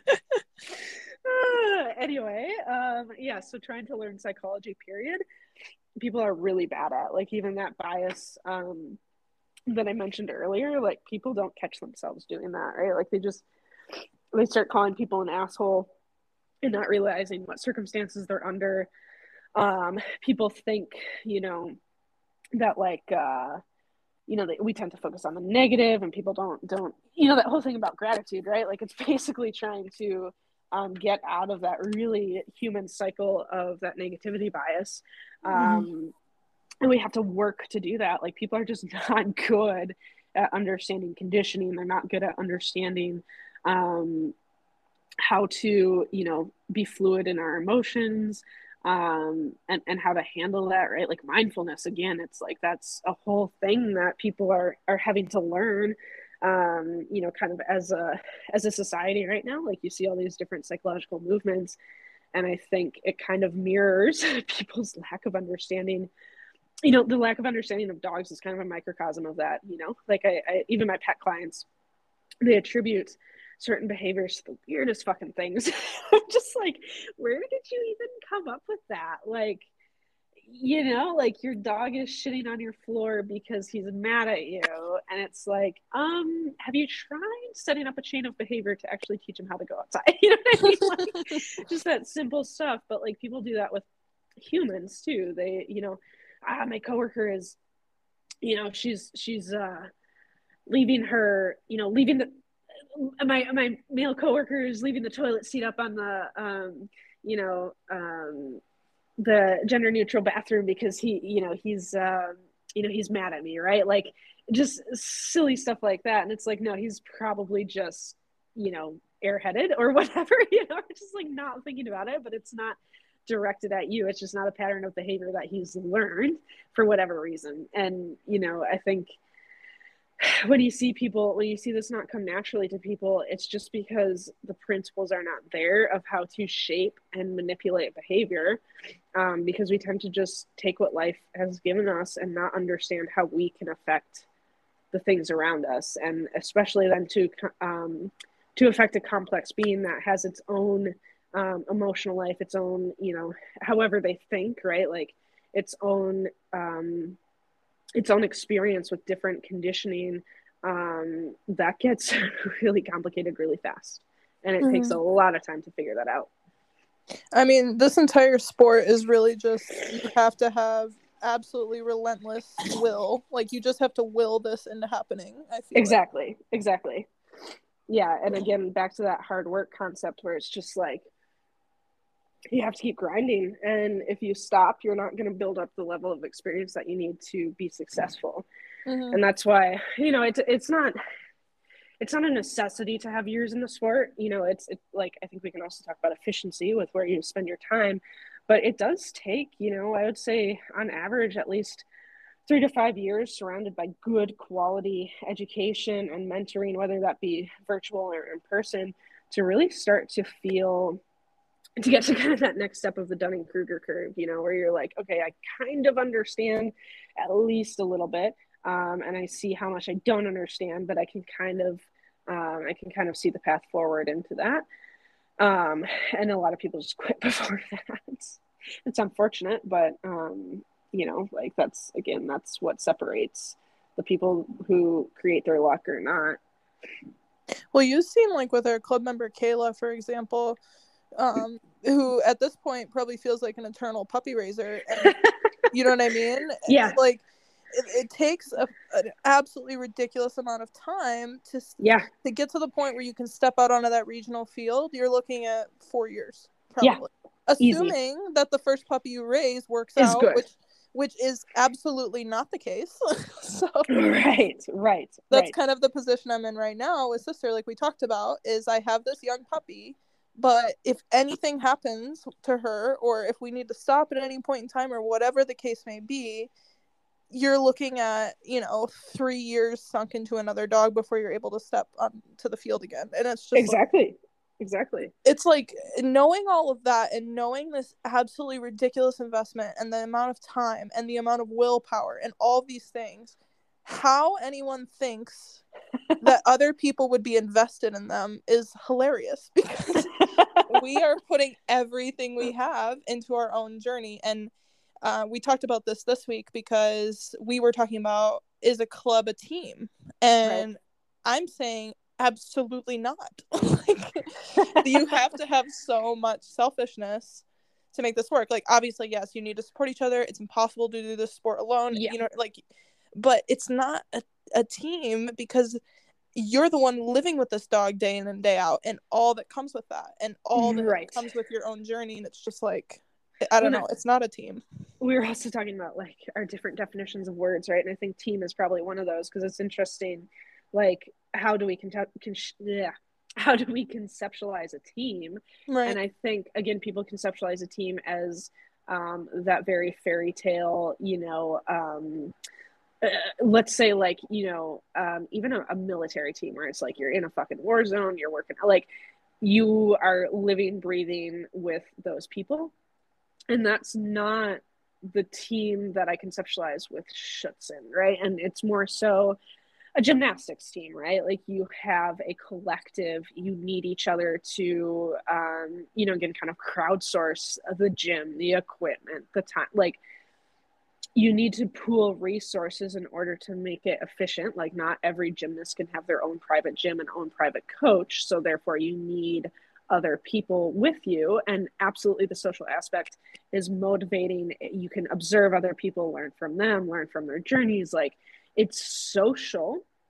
uh, anyway, um, yeah, so trying to learn psychology, period, people are really bad at. Like even that bias um, that I mentioned earlier, like people don't catch themselves doing that, right? Like they just, they start calling people an asshole and not realizing what circumstances they're under. Um, people think, you know, that like, uh, you know, that we tend to focus on the negative, and people don't, don't, you know, that whole thing about gratitude, right? Like it's basically trying to um, get out of that really human cycle of that negativity bias. Um, mm-hmm. And we have to work to do that. Like people are just not good at understanding conditioning. They're not good at understanding um, how to, you know, be fluid in our emotions, um, and, and how to handle that, right? Like mindfulness, again, it's like, that's a whole thing that people are, are having to learn, um, you know, kind of as a, as a society right now. Like you see all these different psychological movements, and I think it kind of mirrors people's lack of understanding. You know, the lack of understanding of dogs is kind of a microcosm of that, you know, like I, I even my pet clients, they attribute certain behaviors to the weirdest fucking things. I'm just like, where did you even come up with that? Like, you know, like your dog is shitting on your floor because he's mad at you. And it's like, um, have you tried setting up a chain of behavior to actually teach him how to go outside? You know what I mean? Like, just that simple stuff. But like people do that with humans too. They, you know, ah, my coworker is, you know, she's, she's, uh, leaving her, you know, leaving the my my male coworkers leaving the toilet seat up on the um, you know, um, the gender neutral bathroom because he, you know, he's um, you know, he's mad at me, right? Like just silly stuff like that. And it's like, no, he's probably just, you know, airheaded or whatever, you know, just like not thinking about it, but it's not directed at you. It's just not a pattern of behavior that he's learned for whatever reason. And, you know, I think when you see people, when you see this not come naturally to people, it's just because the principles are not there of how to shape and manipulate behavior. Um, because we tend to just take what life has given us and not understand how we can affect the things around us. And especially then to, um, to affect a complex being that has its own um, emotional life, its own, you know, however they think, right? Like its own, um, its own experience with different conditioning, um, that gets really complicated really fast. And it mm-hmm. takes a lot of time to figure that out.
I mean, this entire sport is really just, you have to have absolutely relentless will. Like, you just have to will this into happening, I feel
Exactly, like. exactly. Yeah, and again, back to that hard work concept where it's just like, you have to keep grinding. And if you stop, you're not going to build up the level of experience that you need to be successful. Mm-hmm. And that's why, you know, it's, it's not, it's not a necessity to have years in the sport. You know, it's, it's like, I think we can also talk about efficiency with where you spend your time, but it does take, you know, I would say on average, at least three to five years surrounded by good quality education and mentoring, whether that be virtual or in person, to really start to feel, to get to kind of that next step of the Dunning-Kruger curve, you know, where you're like, okay, I kind of understand at least a little bit. Um, and I see how much I don't understand, but I can kind of, um, I can kind of see the path forward into that. Um, and a lot of people just quit before that. It's, it's unfortunate, but, um, you know, like that's, again, that's what separates the people who create their luck or not.
Well, you've seen like with our club member, Kayla, for example, um, who at this point probably feels like an eternal puppy raiser. And, you know what I mean?
Yeah.
Like, it, it takes a, an absolutely ridiculous amount of time to
yeah
to get to the point where you can step out onto that regional field. You're looking at four years, probably.
Yeah.
Assuming Easy. that the first puppy you raise works
is
out,
good.
which which is absolutely not the case. So
right, right.
That's
right.
kind of the position I'm in right now with sister, like we talked about, is I have this young puppy, but if anything happens to her, or if we need to stop at any point in time, or whatever the case may be, you're looking at, you know, three years sunk into another dog before you're able to step onto the field again. And it's just
exactly
like,
exactly
it's like knowing all of that and knowing this absolutely ridiculous investment and the amount of time and the amount of willpower and all these things, how anyone thinks that other people would be invested in them is hilarious, because we are putting everything we have into our own journey. And uh, we talked about this this week because we were talking about, is a club a team? And right. I'm saying absolutely not. Like, you have to have so much selfishness to make this work. Like, obviously, yes, you need to support each other. It's impossible to do this sport alone. Yeah. You know, like, but it's not a, a team, because you're the one living with this dog day in and day out, and all that comes with that, and all that right. comes with your own journey. And it's just like, I don't well, know, it's not a team.
We were also talking about like our different definitions of words, right? And I think team is probably one of those, because it's interesting. Like, how do we con- con- yeah, how do we conceptualize a team? Right. And I think, again, people conceptualize a team as um, that very fairy tale, you know, um, uh, let's say like, you know, um, even a, a military team where it's like you're in a fucking war zone, you're working, like you are living, breathing with those people. And that's not the team that I conceptualize with Schutzhund, right? And it's more so a gymnastics team, right? Like you have a collective, you need each other to, um, you know, again, kind of crowdsource the gym, the equipment, the time, like you need to pool resources in order to make it efficient. Like not every gymnast can have their own private gym and own private coach. So therefore you need other people with you. And absolutely the social aspect is motivating. You can observe other people, learn from them, learn from their journeys. Like it's social,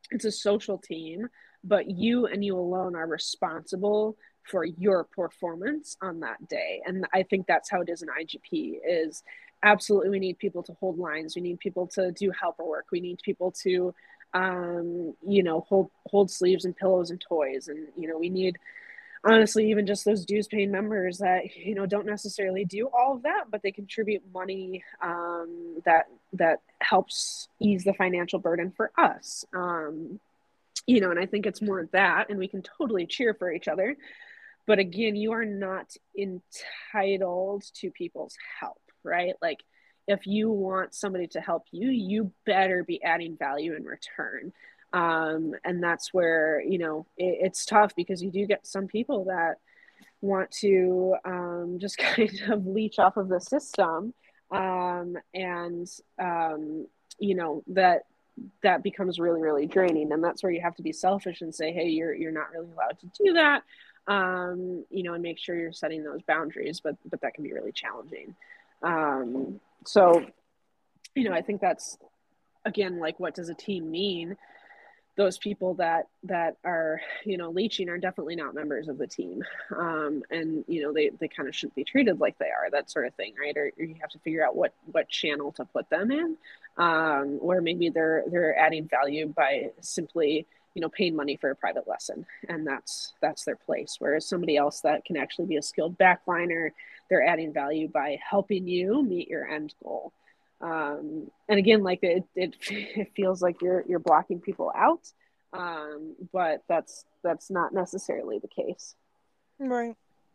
it's a social team, but you and you alone are responsible for your performance on that day. And I think that's how it is in I G P is absolutely we need people to hold lines. We need people to do helper work. We need people to, um, you know, hold, hold sleeves and pillows and toys. And, you know, we need, honestly, even just those dues paying members that, you know, don't necessarily do all of that, but they contribute money um, that, that helps ease the financial burden for us. Um, you know, and I think it's more that, and we can totally cheer for each other. But again, you are not entitled to people's help, right? Like, if you want somebody to help you, you better be adding value in return. Um, and that's where, you know, it, it's tough because you do get some people that want to um, just kind of leech off of the system. Um, and, um, you know, that that becomes really, really draining. And that's where you have to be selfish and say, hey, you're you're not really allowed to do that. Um, you know, and make sure you're setting those boundaries, but but that can be really challenging. Um, so, you know, I think that's, again, like, what does a team mean? Those people that that are, you know, leeching are definitely not members of the team. Um, and, you know, they, they kind of shouldn't be treated like they are, that sort of thing, right? Or, or you have to figure out what, what channel to put them in, um, where maybe they're they're adding value by simply, you know, paying money for a private lesson, and that's that's their place. Whereas somebody else that can actually be a skilled backliner, they're adding value by helping you meet your end goal. Um, and again, like it, it, it feels like you're, you're blocking people out. Um, but that's, that's not necessarily the case.
Right.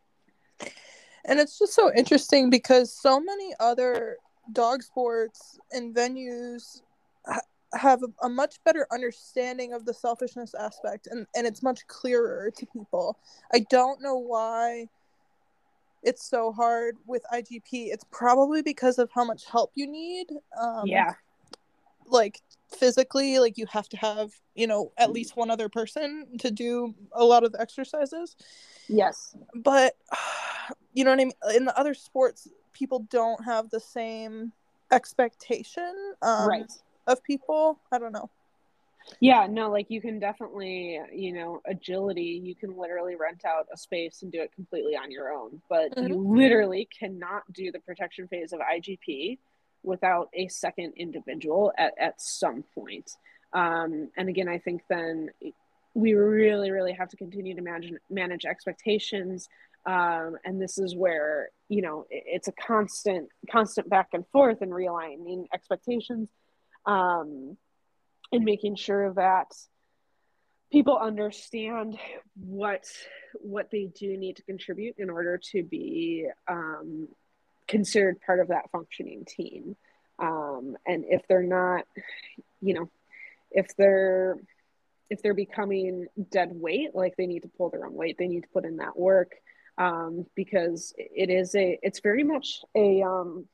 And it's just so interesting because so many other dog sports and venues ha- have a, a much better understanding of the selfishness aspect, and, and it's much clearer to people. I don't know why it's so hard with I G P. It's probably because of how much help you need. Um,
yeah.
Like physically, like you have to have, you know, at least one other person to do a lot of the exercises.
Yes.
But, you know what I mean? In the other sports, people don't have the same expectation um,
right.
of people. I don't know.
Yeah, no, like you can definitely, you know, agility, you can literally rent out a space and do it completely on your own, but mm-hmm. you literally cannot do the protection phase of I G P without a second individual at, at some point. Um, and again, I think then we really, really have to continue to manage, manage expectations. Um, and this is where, you know, it, it's a constant, constant back and forth and realigning expectations. Um, and making sure that people understand what what they do need to contribute in order to be um, considered part of that functioning team. Um, and if they're not, you know, if they're if they're becoming dead weight, like they need to pull their own weight, they need to put in that work, um, because it is a it's very much a um,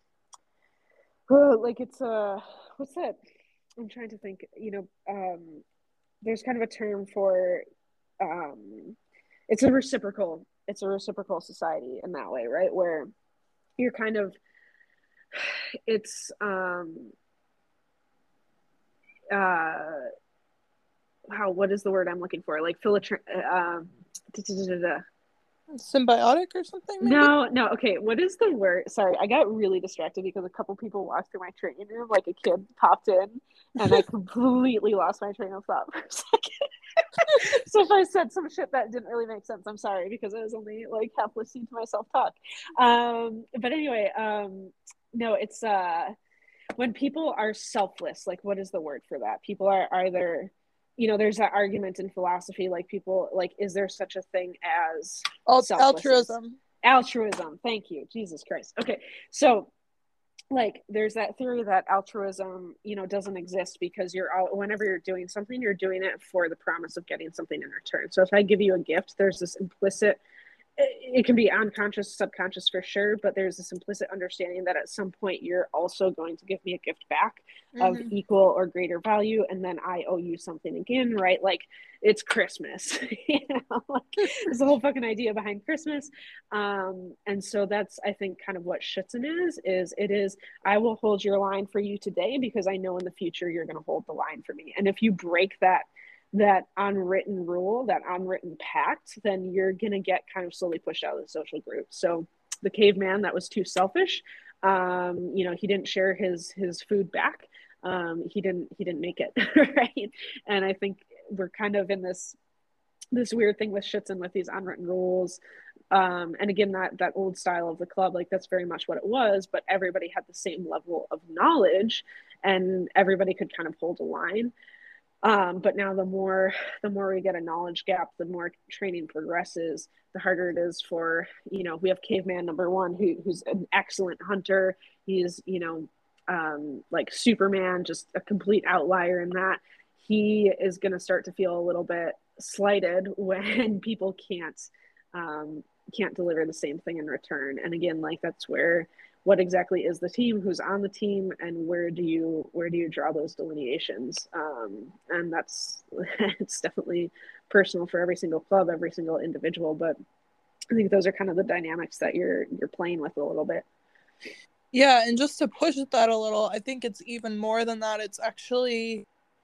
like it's a what's that? I'm trying to think, you know, um, there's kind of a term for, um, it's a reciprocal, it's a reciprocal society in that way, right? Where you're kind of, it's, um, uh, how, what is the word I'm looking for? Like, philatr- uh,
symbiotic or something, maybe?
No, no. Okay, what is the word? Sorry, I got really distracted because a couple people walked through my training room, like a kid popped in, and I completely lost my train of thought for a second. So if I said some shit that didn't really make sense, I'm sorry, because I was only like half listening to myself talk. Um, but anyway, um, no, it's uh, when people are selfless. Like, what is the word for that? People are either, you know, there's that argument in philosophy, like people, like, is there such a thing as
Al- altruism?
Altruism. Thank you. Jesus Christ. Okay. So, like, there's that theory that altruism, you know, doesn't exist because you're, whenever you're doing something, you're doing it for the promise of getting something in return. So if I give you a gift, there's this implicit, it can be unconscious, subconscious for sure, but there's this implicit understanding that at some point you're also going to give me a gift back of mm-hmm. equal or greater value, and then I owe you something again, right? Like, it's Christmas, you know, like there's the whole fucking idea behind Christmas. Um, and so that's, I think, kind of what Schutzhund is, is it is, I will hold your line for you today because I know in the future you're going to hold the line for me. And if you break that that unwritten rule, that unwritten pact, then you're going to get kind of slowly pushed out of the social group. So the caveman that was too selfish, um, you know, he didn't share his his food back. Um, he didn't he didn't make it right. And I think we're kind of in this this weird thing with Schitzen with these unwritten rules. Um, and again, that that old style of the club, like that's very much what it was, but everybody had the same level of knowledge and everybody could kind of hold a line. Um, but now the more the more we get a knowledge gap, the more training progresses, the harder it is for, you know, we have caveman number one who, who's an excellent hunter. He's, you know, um, like Superman, just a complete outlier in that. He is going to start to feel a little bit slighted when people can't um, can't deliver the same thing in return. And again, like that's where what exactly is the team, who's on the team, and where do you where do you draw those delineations? Um, and that's it's definitely personal for every single club, every single individual. But I think those are kind of the dynamics that you're you're playing with a little bit.
Yeah, and just to push that a little, I think it's even more than that. It's actually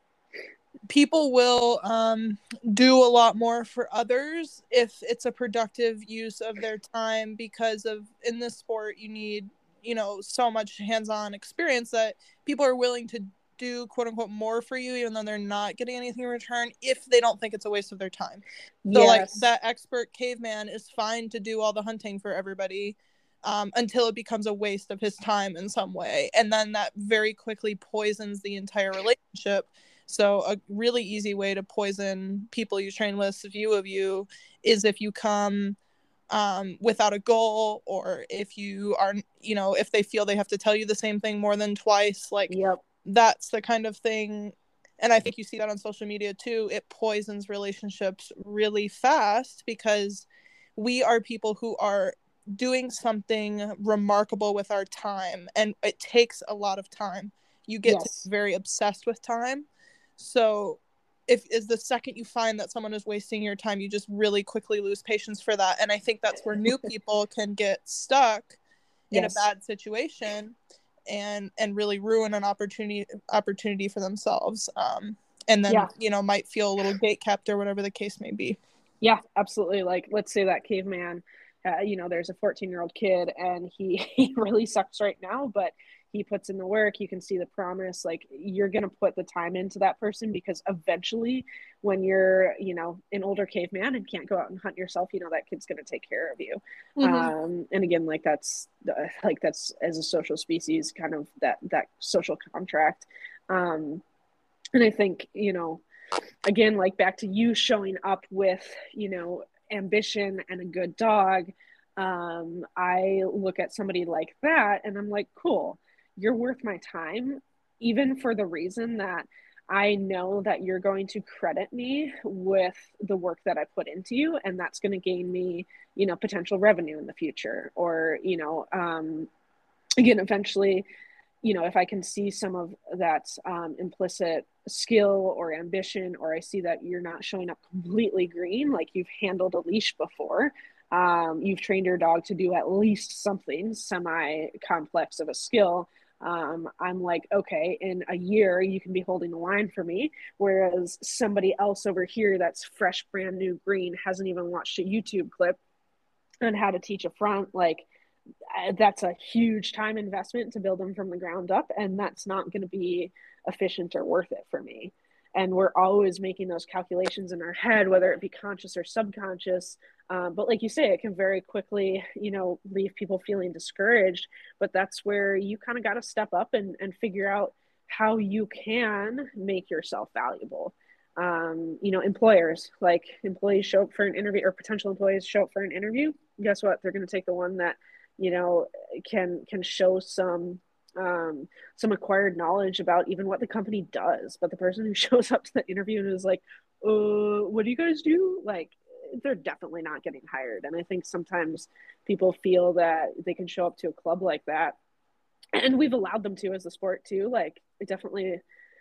people will um, do a lot more for others if it's a productive use of their time, because of in this sport you need, you know, so much hands-on experience that people are willing to do quote unquote more for you even though they're not getting anything in return if they don't think it's a waste of their time. So yes. Like that expert caveman is fine to do all the hunting for everybody um, until it becomes a waste of his time in some way, and then that very quickly poisons the entire relationship. So a really easy way to poison people you train with, view of you, is if you come um, without a goal, or if you are, you know, if they feel they have to tell you the same thing more than twice, like
yep.
That's the kind of thing. And I think you see that on social media too. It poisons relationships really fast because we are people who are doing something remarkable with our time, and it takes a lot of time. You get yes. to be very obsessed with time. So if is the second you find that someone is wasting your time, you just really quickly lose patience for that. And I think that's where new people can get stuck in yes. a bad situation and and really ruin an opportunity opportunity for themselves. Um, and then, yeah. you know, might feel a little gatekept or whatever the case may be.
Yeah, absolutely. Like, let's say that caveman, uh, you know, there's a fourteen year old kid and he, he really sucks right now, but he puts in the work. You can see the promise. Like, you're going to put the time into that person, because eventually when you're, you know, an older caveman and can't go out and hunt yourself, you know, that kid's going to take care of you. Mm-hmm. Um, and again, like that's uh, like, that's as a social species, kind of that, that social contract. Um, and I think, you know, again, like back to you showing up with, you know, ambition and a good dog. Um, I look at somebody like that and I'm like, cool, you're worth my time, even for the reason that I know that you're going to credit me with the work that I put into you. And that's going to gain me, you know, potential revenue in the future, or, you know, um, again, eventually, you know, if I can see some of that um, implicit skill or ambition, or I see that you're not showing up completely green, like you've handled a leash before, um, you've trained your dog to do at least something semi-complex of a skill, um, I'm like, okay, in a year you can be holding the line for me, whereas somebody else over here that's fresh, brand new green, hasn't even watched a YouTube clip on how to teach a front, like, that's a huge time investment to build them from the ground up, and that's not going to be efficient or worth it for me. And we're always making those calculations in our head, whether it be conscious or subconscious. Um, but like you say, it can very quickly, you know, leave people feeling discouraged. But that's where you kind of got to step up and, and figure out how you can make yourself valuable. Um, you know, employers, like employees show up for an interview, or potential employees show up for an interview. Guess what? They're going to take the one that, you know, can can show some um, some acquired knowledge about even what the company does. But the person who shows up to the interview and is like, uh, what do you guys do? Like, they're definitely not getting hired. And I think sometimes people feel that they can show up to a club like that. And we've allowed them to as a sport too. Like, it definitely,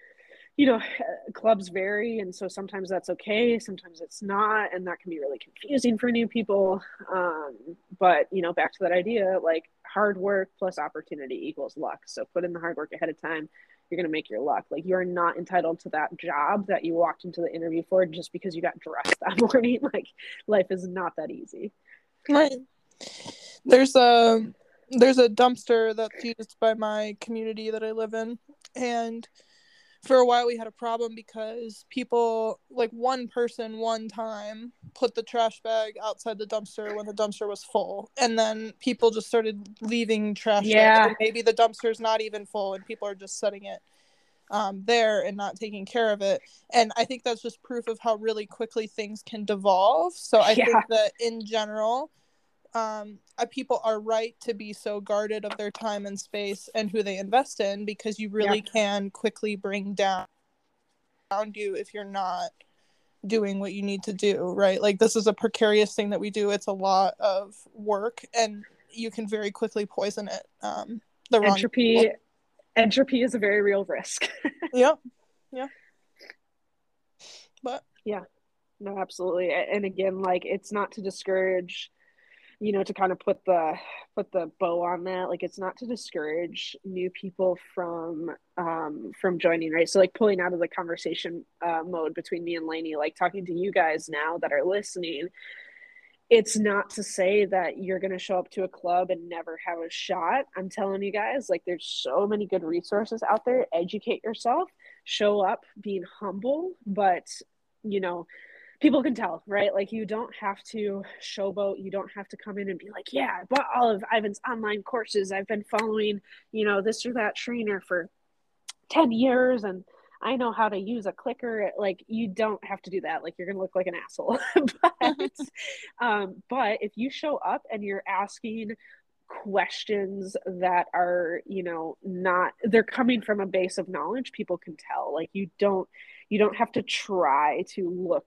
you know, clubs vary. And so sometimes that's okay. Sometimes it's not. And that can be really confusing for new people. Um, but, you know, back to that idea, like hard work plus opportunity equals luck. So put in the hard work ahead of time. you're going to make your luck. Like, you're not entitled to that job that you walked into the interview for just because you got dressed that morning. Like, life is not that easy.
Right. There's a there's a dumpster that's used by my community that I live in, and for a while we had a problem because people, like one person one time put the trash bag outside the dumpster when the dumpster was full, and then people just started leaving trash
Yeah.
there, and maybe the dumpster's not even full and people are just setting it um, there and not taking care of it. And I think that's just proof of how really quickly things can devolve. So I
Yeah.
think that in general, um, uh, people are right to be so guarded of their time and space and who they invest in, because you really
Yeah.
can quickly bring down around you if you're not doing what you need to do, right? Like, this is a precarious thing that we do. It's a lot of work, and you can very quickly poison it. Um, the wrong
Entropy,
people.
entropy is a very real risk.
Yep. Yeah. But
yeah, no, absolutely. And again, like, it's not to discourage, you know, to kind of put the put the bow on that, like, it's not to discourage new people from um from joining, right? So, like, pulling out of the conversation uh, mode between me and Lainey, like talking to you guys now that are listening, it's not to say that you're going to show up to a club and never have a shot. I'm telling you guys, like, there's so many good resources out there. Educate yourself, show up being humble, but, you know, people can tell, right? Like, you don't have to showboat. You don't have to come in and be like, yeah, I bought all of Ivan's online courses. I've been following, you know, this or that trainer for ten years, and I know how to use a clicker. Like, you don't have to do that. Like, you're going to look like an asshole. but, um, but if you show up and you're asking questions that are, you know, not, they're coming from a base of knowledge, people can tell. Like, you don't, you don't have to try to look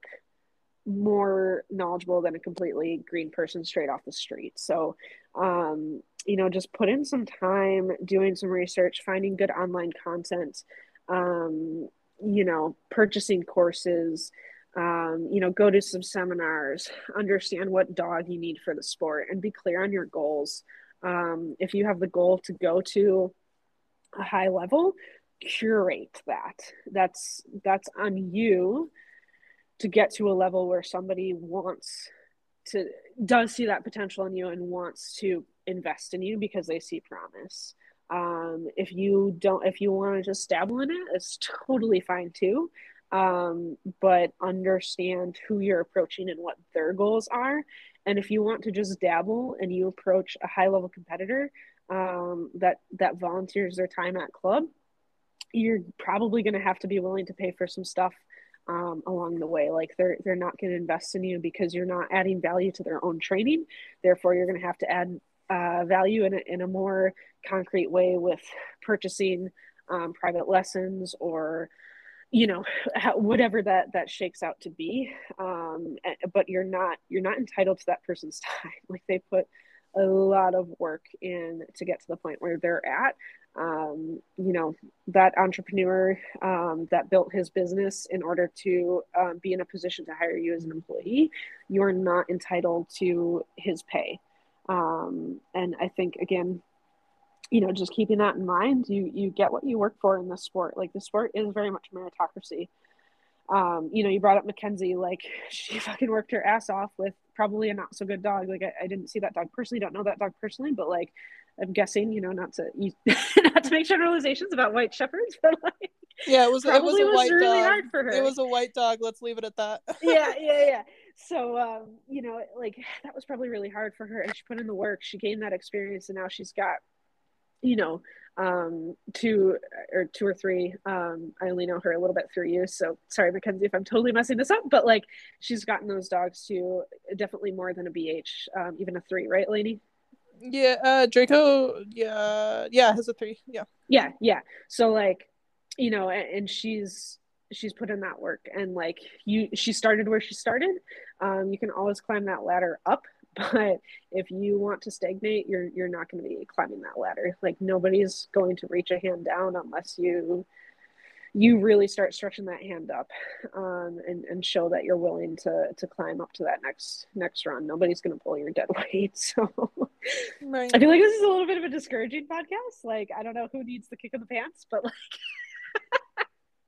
more knowledgeable than a completely green person straight off the street. So, um, you know, just put in some time doing some research, finding good online content, um, you know, purchasing courses, um, you know, go to some seminars, understand what dog you need for the sport, and be clear on your goals. Um, if you have the goal to go to a high level, curate that. That's that's on you to get to a level where somebody wants to, does see that potential in you and wants to invest in you because they see promise. Um, if you don't, if you want to just dabble in it, it's totally fine too. Um, but understand who you're approaching and what their goals are. And if you want to just dabble and you approach a high level competitor um, that that volunteers their time at club, you're probably going to have to be willing to pay for some stuff um, along the way. Like, they're they're not going to invest in you because you're not adding value to their own training. Therefore, you're going to have to add uh, value in a, in a more concrete way with purchasing um, private lessons, or, you know, whatever that that shakes out to be. Um, but you're not you're not entitled to that person's time. Like, they put a lot of work in to get to the point where they're at. Um, you know, that entrepreneur um, that built his business in order to um, be in a position to hire you as an employee, you're not entitled to his pay. Um, and I think, again, you know, just keeping that in mind, you you get what you work for in this sport. Like, the sport is very much meritocracy. Um, you know, you brought up Mackenzie, like, she fucking worked her ass off with probably a not so good dog. Like, I, I didn't see that dog personally, don't know that dog personally, but, like, I'm guessing, you know, not to you, not to make generalizations about white shepherds, but, like,
yeah, it was it was a
was
white
really
dog.
hard for her.
It was a white dog. Let's leave it at that.
yeah, yeah, yeah. So, um, you know, like, that was probably really hard for her, and she put in the work. She gained that experience, and now she's got, you know, um, two or two or three. Um, I only know her a little bit through you, so sorry, Mackenzie, if I'm totally messing this up. But, like, she's gotten those dogs to definitely more than a B H, um, even a three, right, Lainey?
Yeah, uh, Draco. Yeah, yeah, has a three. Yeah,
yeah, yeah. So, like, you know, and, and she's she's put in that work, and, like, you, she started where she started. Um, you can always climb that ladder up. But if you want to stagnate, you're you're not going to be climbing that ladder. Like, nobody's going to reach a hand down unless you you really start stretching that hand up, um, and and show that you're willing to to climb up to that next next run. Nobody's going to pull your dead weight. So,
right.
I feel like this is a little bit of a discouraging podcast. Like, I don't know who needs the kick in the pants, but, like,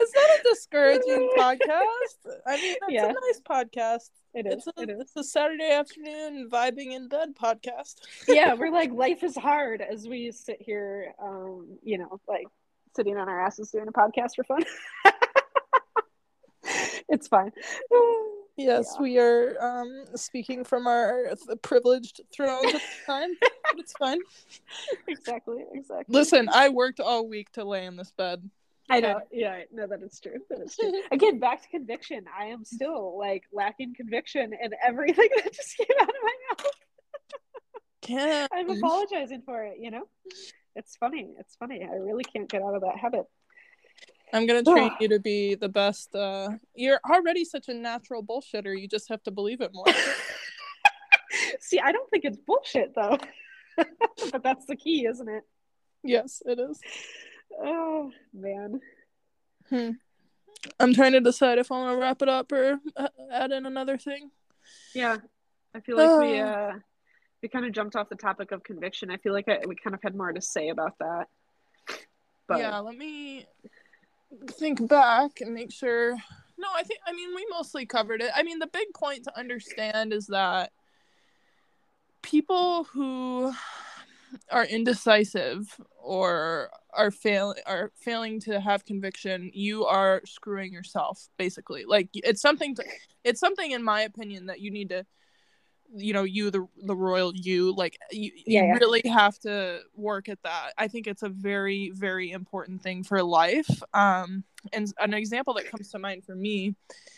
It's not a discouraging podcast. I mean, that's
Yeah.
a nice podcast.
It is.
It's a,
it is.
It's a Saturday afternoon vibing in bed podcast.
Yeah, we're like, life is hard as we sit here, um, you know, like sitting on our asses doing a podcast for fun. It's fine.
Yes,
Yeah.
we are um, speaking from our th- privileged thrones at the time, but it's fine.
Exactly, exactly.
Listen, I worked all week to lay in this bed.
I know. Yeah, I know that it's true. That it's true. Again, back to conviction. I am still like lacking conviction in everything that just came out of my mouth.
Yeah.
I'm apologizing for it, you know? It's funny. It's funny. I really can't get out of that habit.
I'm gonna train you to be the best. Uh, you're already such a natural bullshitter. You just have to believe it more.
See, I don't think it's bullshit though. But that's the key, isn't it?
Yes, it is.
Oh man.
Hmm. I'm trying to decide if I want to wrap it up or add in another thing.
Yeah, I feel like we uh we kind of jumped off the topic of conviction. I feel like I, we kind of had more to say about that. But
yeah, let me think back and make sure. No, I think I mean we mostly covered it. I mean, the big point to understand is that people who are indecisive or are fail are failing to have conviction, you are screwing yourself basically. Like it's something to, it's something in my opinion that you need to, you know, you the the royal you like you,
Yeah,
you
yeah.
really have to work at that. I think it's a very very important thing for life. Um and an example that comes to mind for me,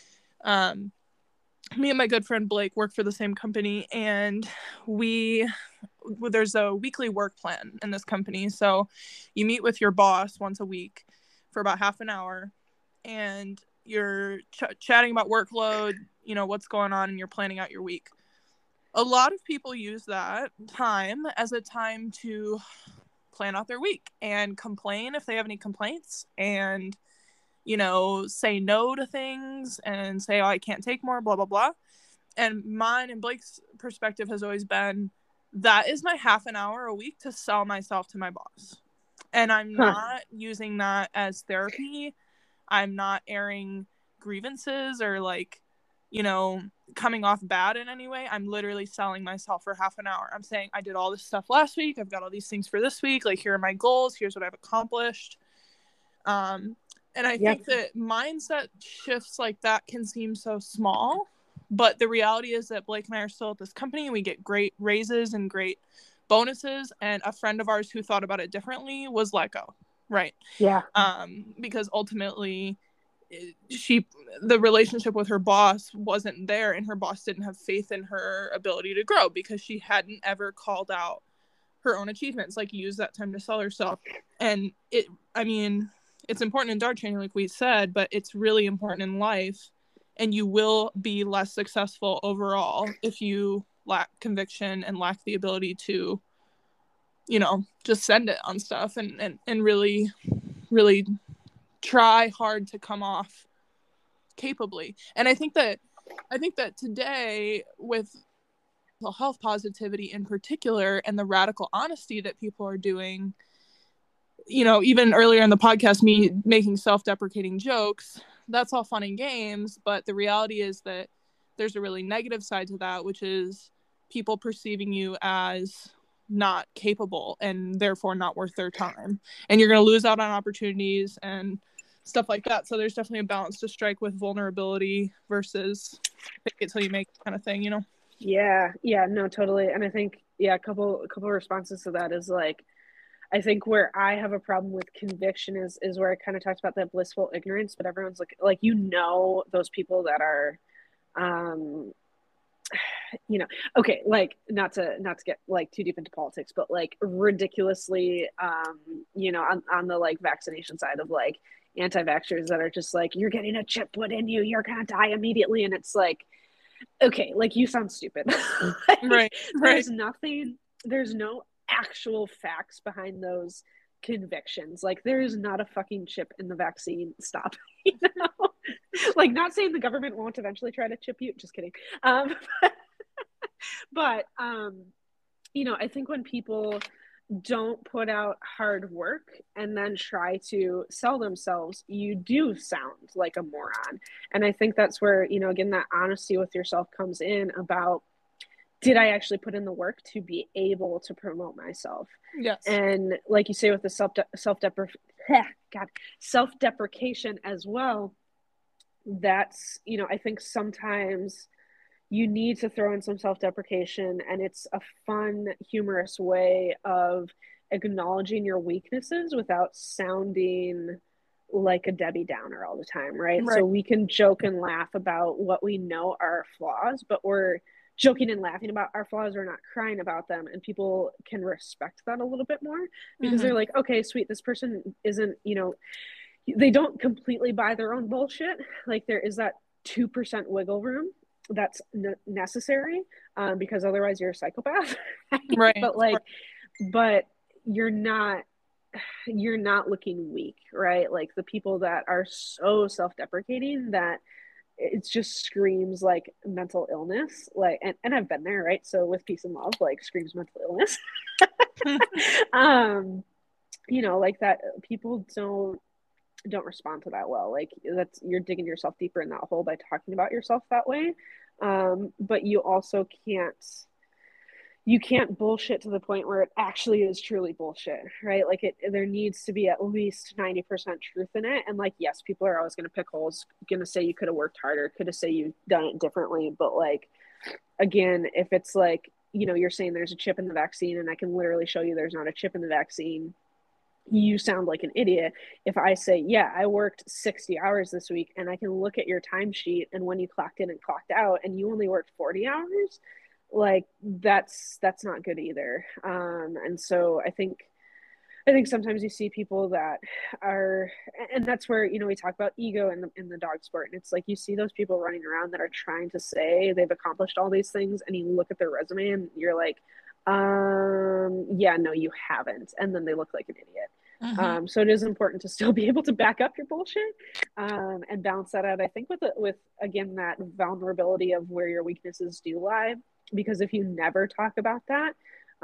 um me and my good friend Blake work for the same company, and we there's a weekly work plan in this company. So you meet with your boss once a week for about half an hour, and you're ch- chatting about workload, you know, what's going on, and you're planning out your week. A lot of people use that time as a time to plan out their week and complain if they have any complaints, and you know, say no to things and say, oh, I can't take more, blah, blah, blah. And mine and Blake's perspective has always been, that is my half an hour a week to sell myself to my boss. And I'm
Huh.
not using that as therapy. I'm not airing grievances or like, you know, coming off bad in any way. I'm literally selling myself for half an hour. I'm saying I did all this stuff last week. I've got all these things for this week. Like, here are my goals. Here's what I've accomplished. Um, And I
Yep.
think that mindset shifts like that can seem so small, but the reality is that Blake and I are still at this company. We get great raises and great bonuses, and a friend of ours who thought about it differently was let go, right?
Yeah.
Um, because ultimately, she the relationship with her boss wasn't there, and her boss didn't have faith in her ability to grow because she hadn't ever called out her own achievements, like use that time to sell herself. And it, I mean, it's important in dart training, like we said, but it's really important in life, and you will be less successful overall if you lack conviction and lack the ability to, you know, just send it on stuff and, and, and really, really try hard to come off capably. And I think that, I think that today with mental health positivity in particular and the radical honesty that people are doing, you know, even earlier in the podcast, me making self-deprecating jokes, that's all fun and games, but the reality is that there's a really negative side to that, which is people perceiving you as not capable and therefore not worth their time, and you're going to lose out on opportunities and stuff like that. So there's definitely a balance to strike with vulnerability versus fake it till you make it kind of thing, you know?
Yeah, yeah, no, totally. And I think, yeah, a couple a couple of responses to that is like, I think where I have a problem with conviction is is where I kind of talked about that blissful ignorance, but everyone's like like you know those people that are um you know, okay, like not to not to get like too deep into politics, but like ridiculously um, you know, on, on the like vaccination side of like anti-vaxxers that are just like, you're getting a chip put in you, you're gonna die immediately. And it's like, okay, like you sound stupid. Like,
right,
there's
right.
nothing, there's no actual facts behind those convictions. Like there is not a fucking chip in the vaccine. Stop. You know? Like, not saying the government won't eventually try to chip you, just kidding. Um, but um, you know, I think when people don't put out hard work and then try to sell themselves, you do sound like a moron. And I think that's where, you know, again, that honesty with yourself comes in about, did I actually put in the work to be able to promote myself?
Yes.
And like you say, with the self self God self deprecation as well, that's, you know, I think sometimes you need to throw in some self deprecation, and it's a fun, humorous way of acknowledging your weaknesses without sounding like a Debbie Downer all the time, right?
Right.
So we can joke and laugh about what we know are flaws, but we're joking and laughing about our flaws, we're not crying about them, and people can respect that a little bit more because mm-hmm. they're like, okay, sweet, this person isn't, you know, they don't completely buy their own bullshit. Like there is that two percent wiggle room that's n- necessary um, because otherwise you're a psychopath.
Right.
But like, but you're not, you're not looking weak, right? Like the people that are so self-deprecating that it just screams like mental illness, like, and, and I've been there, right? So with peace and love, like screams mental illness. um, you know, like that people don't, don't respond to that well. Like that's, you're digging yourself deeper in that hole by talking about yourself that way. Um, but you also can't, you can't bullshit to the point where it actually is truly bullshit, right? Like it, there needs to be at least ninety percent truth in it. And like, yes, people are always going to pick holes, going to say you could have worked harder, could have say you've done it differently. But like, again, if it's like, you know, you're saying there's a chip in the vaccine and I can literally show you there's not a chip in the vaccine, you sound like an idiot. If I say, yeah, I worked sixty hours this week and I can look at your timesheet and when you clocked in and clocked out and you only worked forty hours, like that's, that's not good either. Um, and so I think, I think sometimes you see people that are, and that's where, you know, we talk about ego in the, in the dog sport. And it's like, you see those people running around that are trying to say they've accomplished all these things. And you look at their resume and you're like, um, yeah, no, you haven't. And then they look like an idiot. Mm-hmm. Um, so it is important to still be able to back up your bullshit, um, and balance that out. I think with, the, with again, that vulnerability of where your weaknesses do lie, because if you never talk about that,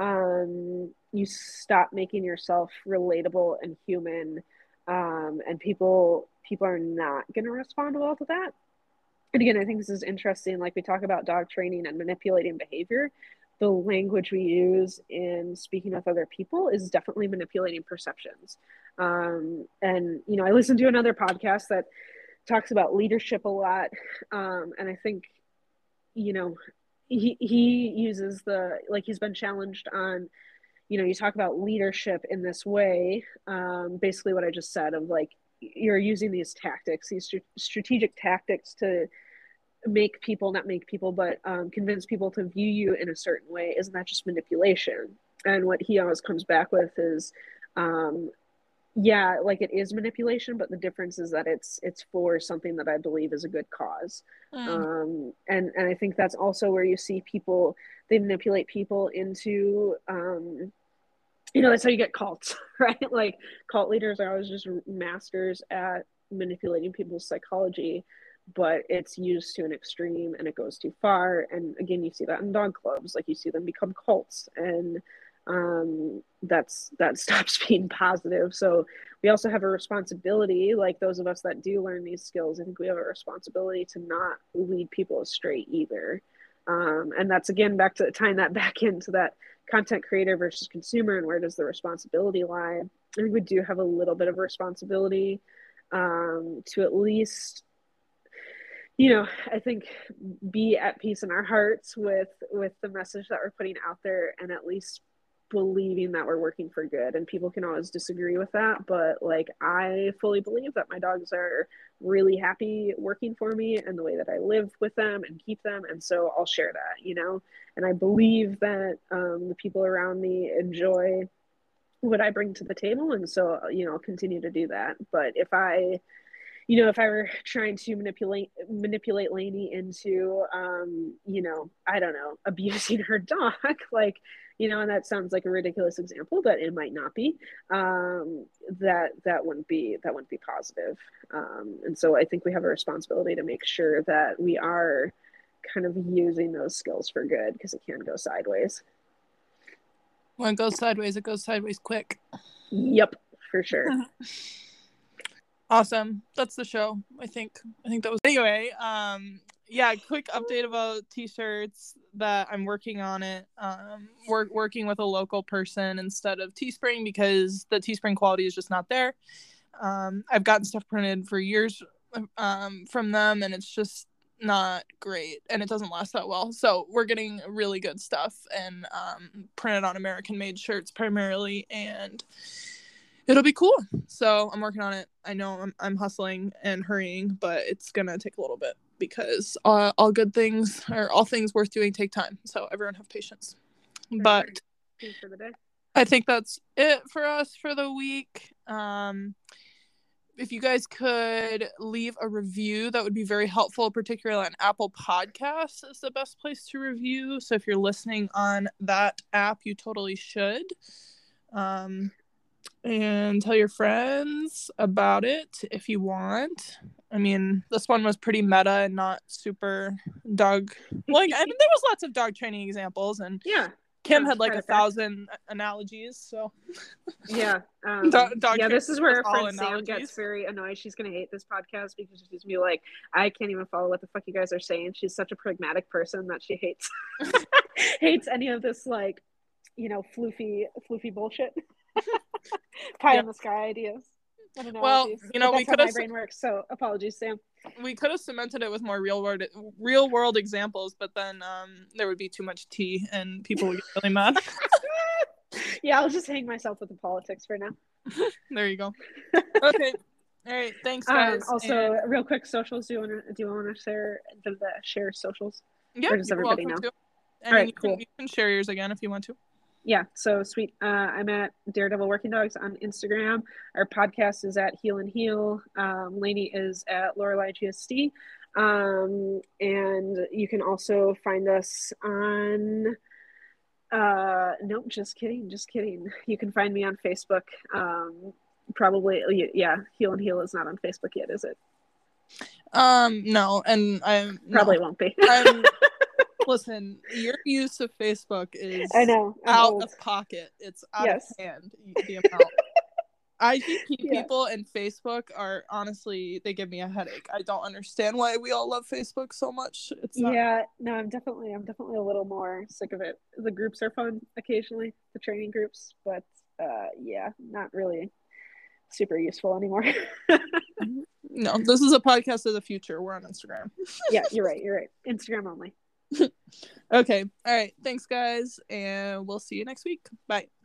um, you stop making yourself relatable and human. Um, and people, people are not going to respond well to that. And again, I think this is interesting. Like we talk about dog training and manipulating behavior. The language we use in speaking with other people is definitely manipulating perceptions. Um, and, you know, I listened to another podcast that talks about leadership a lot. Um, and I think, you know, he, he uses the, like he's been challenged on, you know, you talk about leadership in this way, um, basically what I just said of like, you're using these tactics, these st- strategic tactics to make people, not make people, but um, convince people to view you in a certain way. Isn't that just manipulation? And what he always comes back with is, um, yeah, like it is manipulation, but the difference is that it's it's for something that I believe is a good cause. Mm. Um, and and I think that's also where you see people, they manipulate people into, um, you know, that's how you get cults, right? Like cult leaders are always just masters at manipulating people's psychology, but it's used to an extreme and it goes too far. And again, you see that in dog clubs, like you see them become cults, and um, that's, that stops being positive. So we also have a responsibility, like those of us that do learn these skills, I think we have a responsibility to not lead people astray either. Um, and that's again, back to tying that back into that content creator versus consumer and where does the responsibility lie. I think we do have a little bit of a responsibility um, to at least, you know, I think be at peace in our hearts with with the message that we're putting out there, and at least believing that we're working for good. And people can always disagree with that, but like I fully believe that my dogs are really happy working for me and the way that I live with them and keep them, and so I'll share that, you know. And I believe that um, the people around me enjoy what I bring to the table, and so, you know, I'll continue to do that. But if I you know, if I were trying to manipulate manipulate Lainey into, um, you know, I don't know, abusing her dog, like, you know, and that sounds like a ridiculous example, but it might not be. Um, that that wouldn't be that wouldn't be positive. Um, and so I think we have a responsibility to make sure that we are kind of using those skills for good, because it can go sideways.
When it goes sideways, it goes sideways quick.
Yep, for sure.
Awesome. That's the show. I think. I think that was anyway. Um, yeah. Quick update about t-shirts that I'm working on it. Um, work working with a local person instead of Teespring because the Teespring quality is just not there. Um, I've gotten stuff printed for years um from them, and it's just not great, and it doesn't last that well. So we're getting really good stuff and um printed on American made shirts primarily, and it'll be cool. So I'm working on it. I know I'm, I'm hustling and hurrying, but it's gonna take a little bit because uh, all good things or all things worth doing take time. So everyone have patience. But
for the day.
I think that's it for us for the week. Um, if you guys could leave a review, that would be very helpful, particularly on Apple Podcasts is the best place to review. So if you're listening on that app, you totally should. Um, and tell your friends about it if you want. I mean, this one was pretty meta and not super dog. Like, I mean, there was lots of dog training examples, and
yeah,
Kim had like a thousand analogies. So
yeah, um,
dog, dog
yeah. This is where our friend
Sam
gets very annoyed. She's gonna hate this podcast because she's gonna be like, I can't even follow what the fuck you guys are saying. She's such a pragmatic person that she hates hates any of this, like, you know, floofy floofy bullshit. Pie yeah. in the sky ideas. I don't know.
Well, you know, we could have.
My brain works. So apologies, Sam.
We could have cemented it with more real world, real world examples, but then um, there would be too much tea, and people would get really mad.
Yeah, I'll just hang myself with the politics for now.
There you go. Okay. All right. Thanks, guys.
Um, also,
and...
real quick, socials. Do you want to do you want to share the, the share socials?
Yeah.
Or does everybody know?
To.
All right.
You
Cool.
Can, you can share yours again if you want to.
Yeah, so sweet. Uh, I'm at Daredevil Working Dogs on Instagram. Our podcast is at Heal and Heal. Um, Lainey is at Lorelei G S D. Um, and you can also find us on, uh, nope, just kidding, just kidding. You can find me on Facebook. Um, probably, yeah, Heal and Heal is not on Facebook yet, is it?
Um, no, and I
probably
no.
won't be.
I'm, Listen, your use of Facebook is
I know I'm
out
old.
of pocket. It's out
yes.
of hand. The amount. I think
yeah.
people and Facebook are honestly, they give me a headache. I don't understand why we all love Facebook so much. It's not...
Yeah, no, I'm definitely, I'm definitely a little more sick of it. The groups are fun occasionally, the training groups, but uh, yeah, not really super useful anymore.
No, this is a podcast of the future. We're on Instagram.
Yeah, you're right. You're right. Instagram only.
Okay. All right. Thanks, guys. And we'll see you next week. Bye.